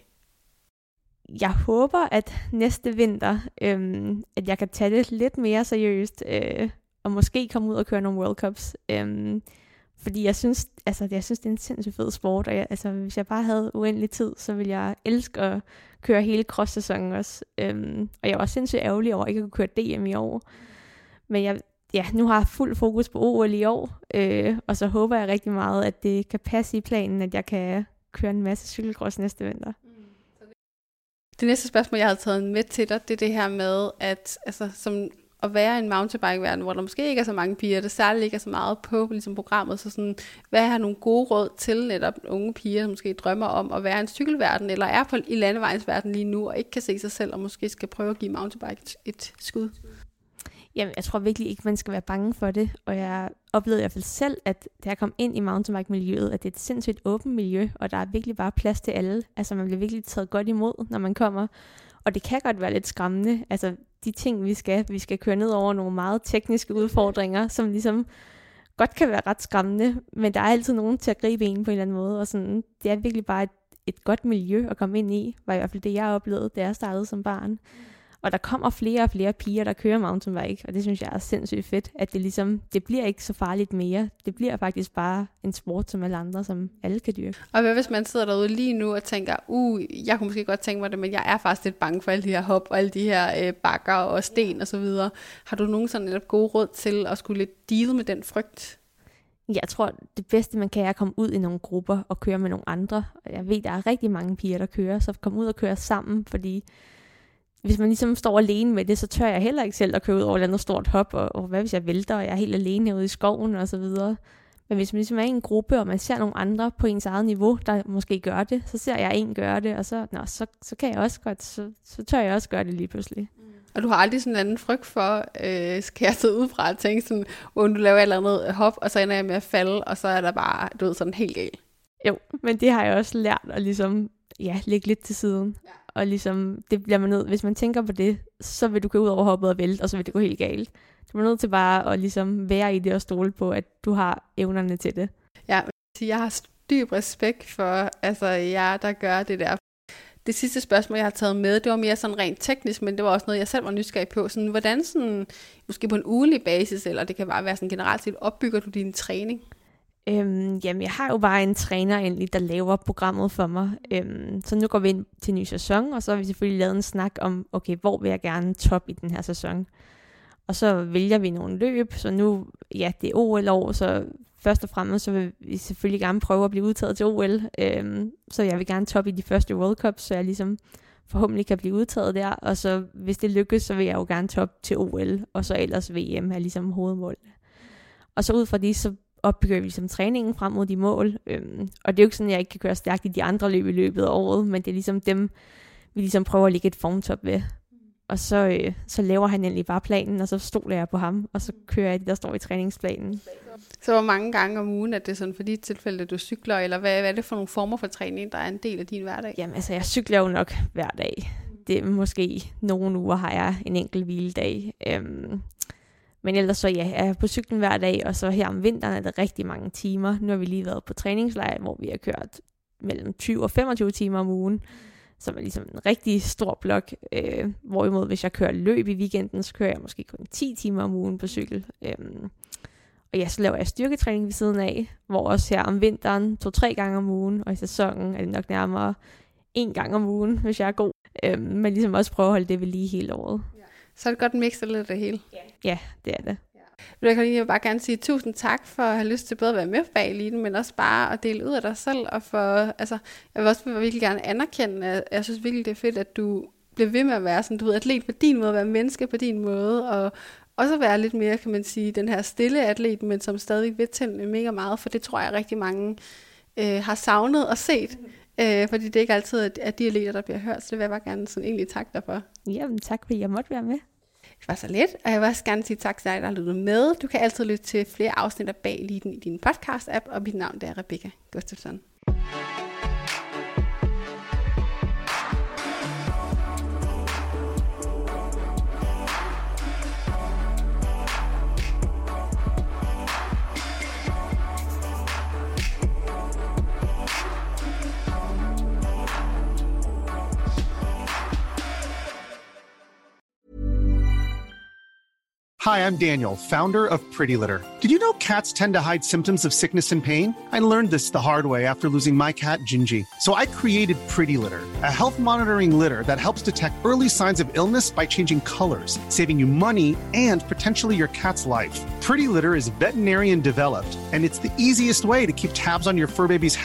Jeg håber, at næste vinter, øhm, at jeg kan tage det lidt mere seriøst, øh, og måske komme ud og køre nogle World Cups. Øhm, Fordi jeg synes, altså, jeg synes, det er en sindssygt fed sport, og jeg, altså, hvis jeg bare havde uendelig tid, så ville jeg elske at køre hele cross-sæsonen også. Øhm, og jeg var sindssygt ærgerlig over, at jeg ikke kunne køre D M i år. Men jeg, ja, nu har jeg fuld fokus på O L i år, øh, og så håber jeg rigtig meget, at det kan passe i planen, at jeg kan køre en masse cykelcross næste vinter. Det næste spørgsmål, jeg havde taget med til dig, det er det her med, at altså, som at være i en mountainbike-verden, hvor der måske ikke er så mange piger, der særligt ikke er så meget på ligesom programmet, så sådan, hvad har nogle gode råd til netop unge piger, der måske drømmer om at være i en cykelverden, eller er på, i landevejsverden lige nu, og ikke kan se sig selv, og måske skal prøve at give mountainbike et, et skud? Jamen, jeg tror virkelig ikke, man skal være bange for det, og jeg oplevede i hvert fald selv, at da jeg kom ind i mountainbike-miljøet, at det er et sindssygt åbent miljø, og der er virkelig bare plads til alle. Altså, man bliver virkelig taget godt imod, når man kommer, og det kan godt være lidt skræmmende. Altså, de ting, vi skal, vi skal køre ned over nogle meget tekniske udfordringer, som ligesom godt kan være ret skræmmende, men der er altid nogen til at gribe en på en eller anden måde, og sådan, det er virkelig bare et, et godt miljø at komme ind i, var i hvert fald det, jeg oplevede, da jeg startede som barn. Og der kommer flere og flere piger, der kører mountainbike, og det synes jeg er sindssygt fedt, at det ligesom, det bliver ikke så farligt mere. Det bliver faktisk bare en sport som alle andre, som alle kan dyrke. Og hvad hvis man sidder derude lige nu og tænker, uh, jeg kunne måske godt tænke mig det, men jeg er faktisk lidt bange for alle de her hop og alle de her øh, bakker og sten og så videre. Har du nogen sådan netop gode råd til at skulle lidt deal med den frygt? Jeg tror, det bedste man kan er at komme ud i nogle grupper og køre med nogle andre. Jeg ved, der er rigtig mange piger, der kører, så kom ud og køre sammen, fordi hvis man ligesom står alene med det, så tør jeg heller ikke selv at køre ud over et andet stort hop, og, og hvad hvis jeg vælter, og jeg er helt alene ude i skoven og så videre. Men hvis man ligesom er i en gruppe, og man ser nogle andre på ens eget niveau, der måske gør det, så ser jeg en gøre det, og så, nå, så, så kan jeg også godt, så, så tør jeg også gøre det lige pludselig. Og du har aldrig sådan en anden frygt for, øh, skal jeg sidde udefra og tænke sådan, hvor du laver et eller andet hop, og så ender jeg med at falde, og så er der bare, du ved, sådan helt galt. Jo, men det har jeg også lært at ligesom, ja, lægge lidt til siden. Ja. Og ligesom, det bliver man nødt, hvis man tænker på det, så vil du gå ud over hoppet og vælte, og så vil det gå helt galt. Du er nødt til bare at ligesom være i det og stole på, at du har evnerne til det. Ja, jeg har dyb respekt for, altså jer, der gør det der. Det sidste spørgsmål, jeg har taget med, det var mere sådan rent teknisk, men det var også noget, jeg selv var nysgerrig på. Sådan, hvordan sådan, måske på en ugelig basis, eller det kan bare være sådan generelt set, opbygger du din træning? Øhm, jamen, jeg har jo bare en træner egentlig, der laver programmet for mig. Øhm, så nu går vi ind til en ny sæson, og så har vi selvfølgelig lavet en snak om, okay, hvor vil jeg gerne top i den her sæson? Og så vælger vi nogle løb, så nu, ja, det er O L-år, så først og fremmest, så vil vi selvfølgelig gerne prøve at blive udtaget til O L. Øhm, så jeg vil gerne top i de første World Cups, så jeg ligesom forhåbentlig kan blive udtaget der. Og så hvis det lykkes, så vil jeg jo gerne top til O L, og så ellers V M er ligesom hovedmål. Og så ud fra det, så opbygger vi ligesom træningen frem mod de mål. Øhm, og det er jo ikke sådan, at jeg ikke kan køre stærkt i de andre løb i løbet af året, men det er ligesom dem, vi ligesom prøver at lægge et formtop ved. Og så, øh, så laver han egentlig bare planen, og så stoler jeg på ham, og så kører jeg det, der står i træningsplanen. Så hvor mange gange om ugen er det sådan for de tilfælde, at du cykler, eller hvad, hvad er det for nogle former for træning, der er en del af din hverdag? Jamen altså, jeg cykler jo nok hver dag. Det er måske nogle uger har jeg en enkelt hviledag. Øhm, men ellers så ja, jeg er på cyklen hver dag, og så her om vinteren er det rigtig mange timer. Nu har vi lige været på træningslejr, hvor vi har kørt mellem tyve og femogtyve timer om ugen, som er ligesom en rigtig stor blok. Øh, hvorimod hvis jeg kører løb i weekenden, så kører jeg måske kun ti timer om ugen på cykel. Øhm, og ja, så laver jeg styrketræning ved siden af, hvor også her om vinteren to-tre gange om ugen, og i sæsonen er det nok nærmere en gang om ugen, hvis jeg er god. Øhm, men ligesom også prøve at holde det ved lige hele året. Så er det godt mix lidt af det hele. Ja, det er det. Jeg vil bare gerne sige tusind tak for at have lyst til både at være med bag eliten, men også bare at dele ud af dig selv. Og for, altså, jeg vil også virkelig gerne anerkende, at jeg synes virkelig, det er fedt, at du bliver ved med at være sådan, du ved, atlet på din måde, være menneske på din måde, og også være lidt mere, kan man sige, den her stille atlet, men som stadig vil tænde mega meget, for det tror jeg rigtig mange øh, har savnet og set. Øh, fordi det er ikke altid at de atleter, der bliver hørt, så det vil jeg bare gerne sådan egentlig takke dig for. Jamen tak, fordi jeg måtte være med. Det var så lidt, og jeg vil også gerne sige tak til dig, der har lyttet med. Du kan altid lytte til flere afsnit af Bag Eliten i din podcast-app, og mit navn er Rebecca Gustafsson. Hi, I'm Daniel, founder of Pretty Litter. Did you know cats tend to hide symptoms of sickness and pain? I learned this the hard way after losing my cat, Gingy. So I created Pretty Litter, a health monitoring litter that helps detect early signs of illness by changing colors, saving you money and potentially your cat's life. Pretty Litter is veterinarian developed, and it's the easiest way to keep tabs on your fur baby's health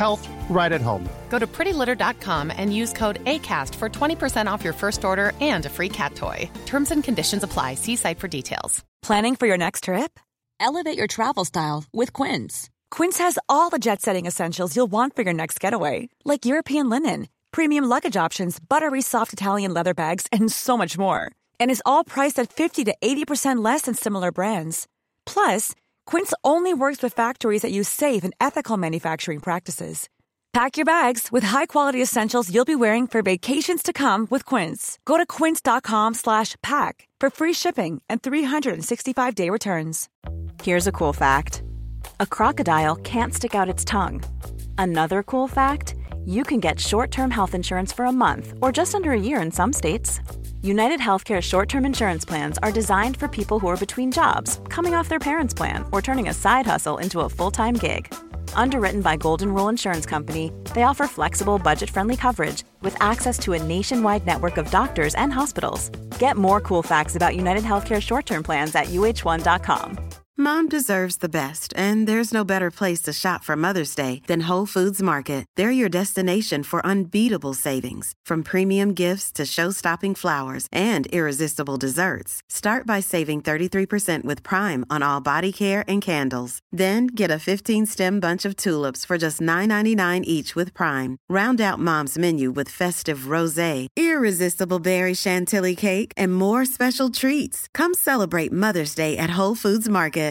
right at home. Go to pretty litter dot com and use code ACAST for twenty percent off your first order and a free cat toy. Terms and conditions apply. See site for details. Planning for your next trip? Elevate your travel style with Quince. Quince has all the jet-setting essentials you'll want for your next getaway, like European linen, premium luggage options, buttery soft Italian leather bags, and so much more. And is all priced at fifty to eighty percent less than similar brands. Plus, Quince only works with factories that use safe and ethical manufacturing practices. Pack your bags with high-quality essentials you'll be wearing for vacations to come with Quince. Go to quince.com slash pack for free shipping and three sixty-five day returns. Here's a cool fact. A crocodile can't stick out its tongue. Another cool fact, you can get short-term health insurance for a month or just under a year in some states. United Healthcare short-term insurance plans are designed for people who are between jobs, coming off their parents' plan, or turning a side hustle into a full-time gig. Underwritten by Golden Rule Insurance Company, they offer flexible, budget-friendly coverage with access to a nationwide network of doctors and hospitals. Get more cool facts about United Healthcare short-term plans at U H one dot com. Mom deserves the best, and there's no better place to shop for Mother's Day than Whole Foods Market. They're your destination for unbeatable savings, from premium gifts to show-stopping flowers and irresistible desserts. Start by saving thirty-three percent with Prime on all body care and candles. Then get a fifteen-stem bunch of tulips for just nine ninety-nine each with Prime. Round out Mom's menu with festive rosé, irresistible berry chantilly cake, and more special treats. Come celebrate Mother's Day at Whole Foods Market.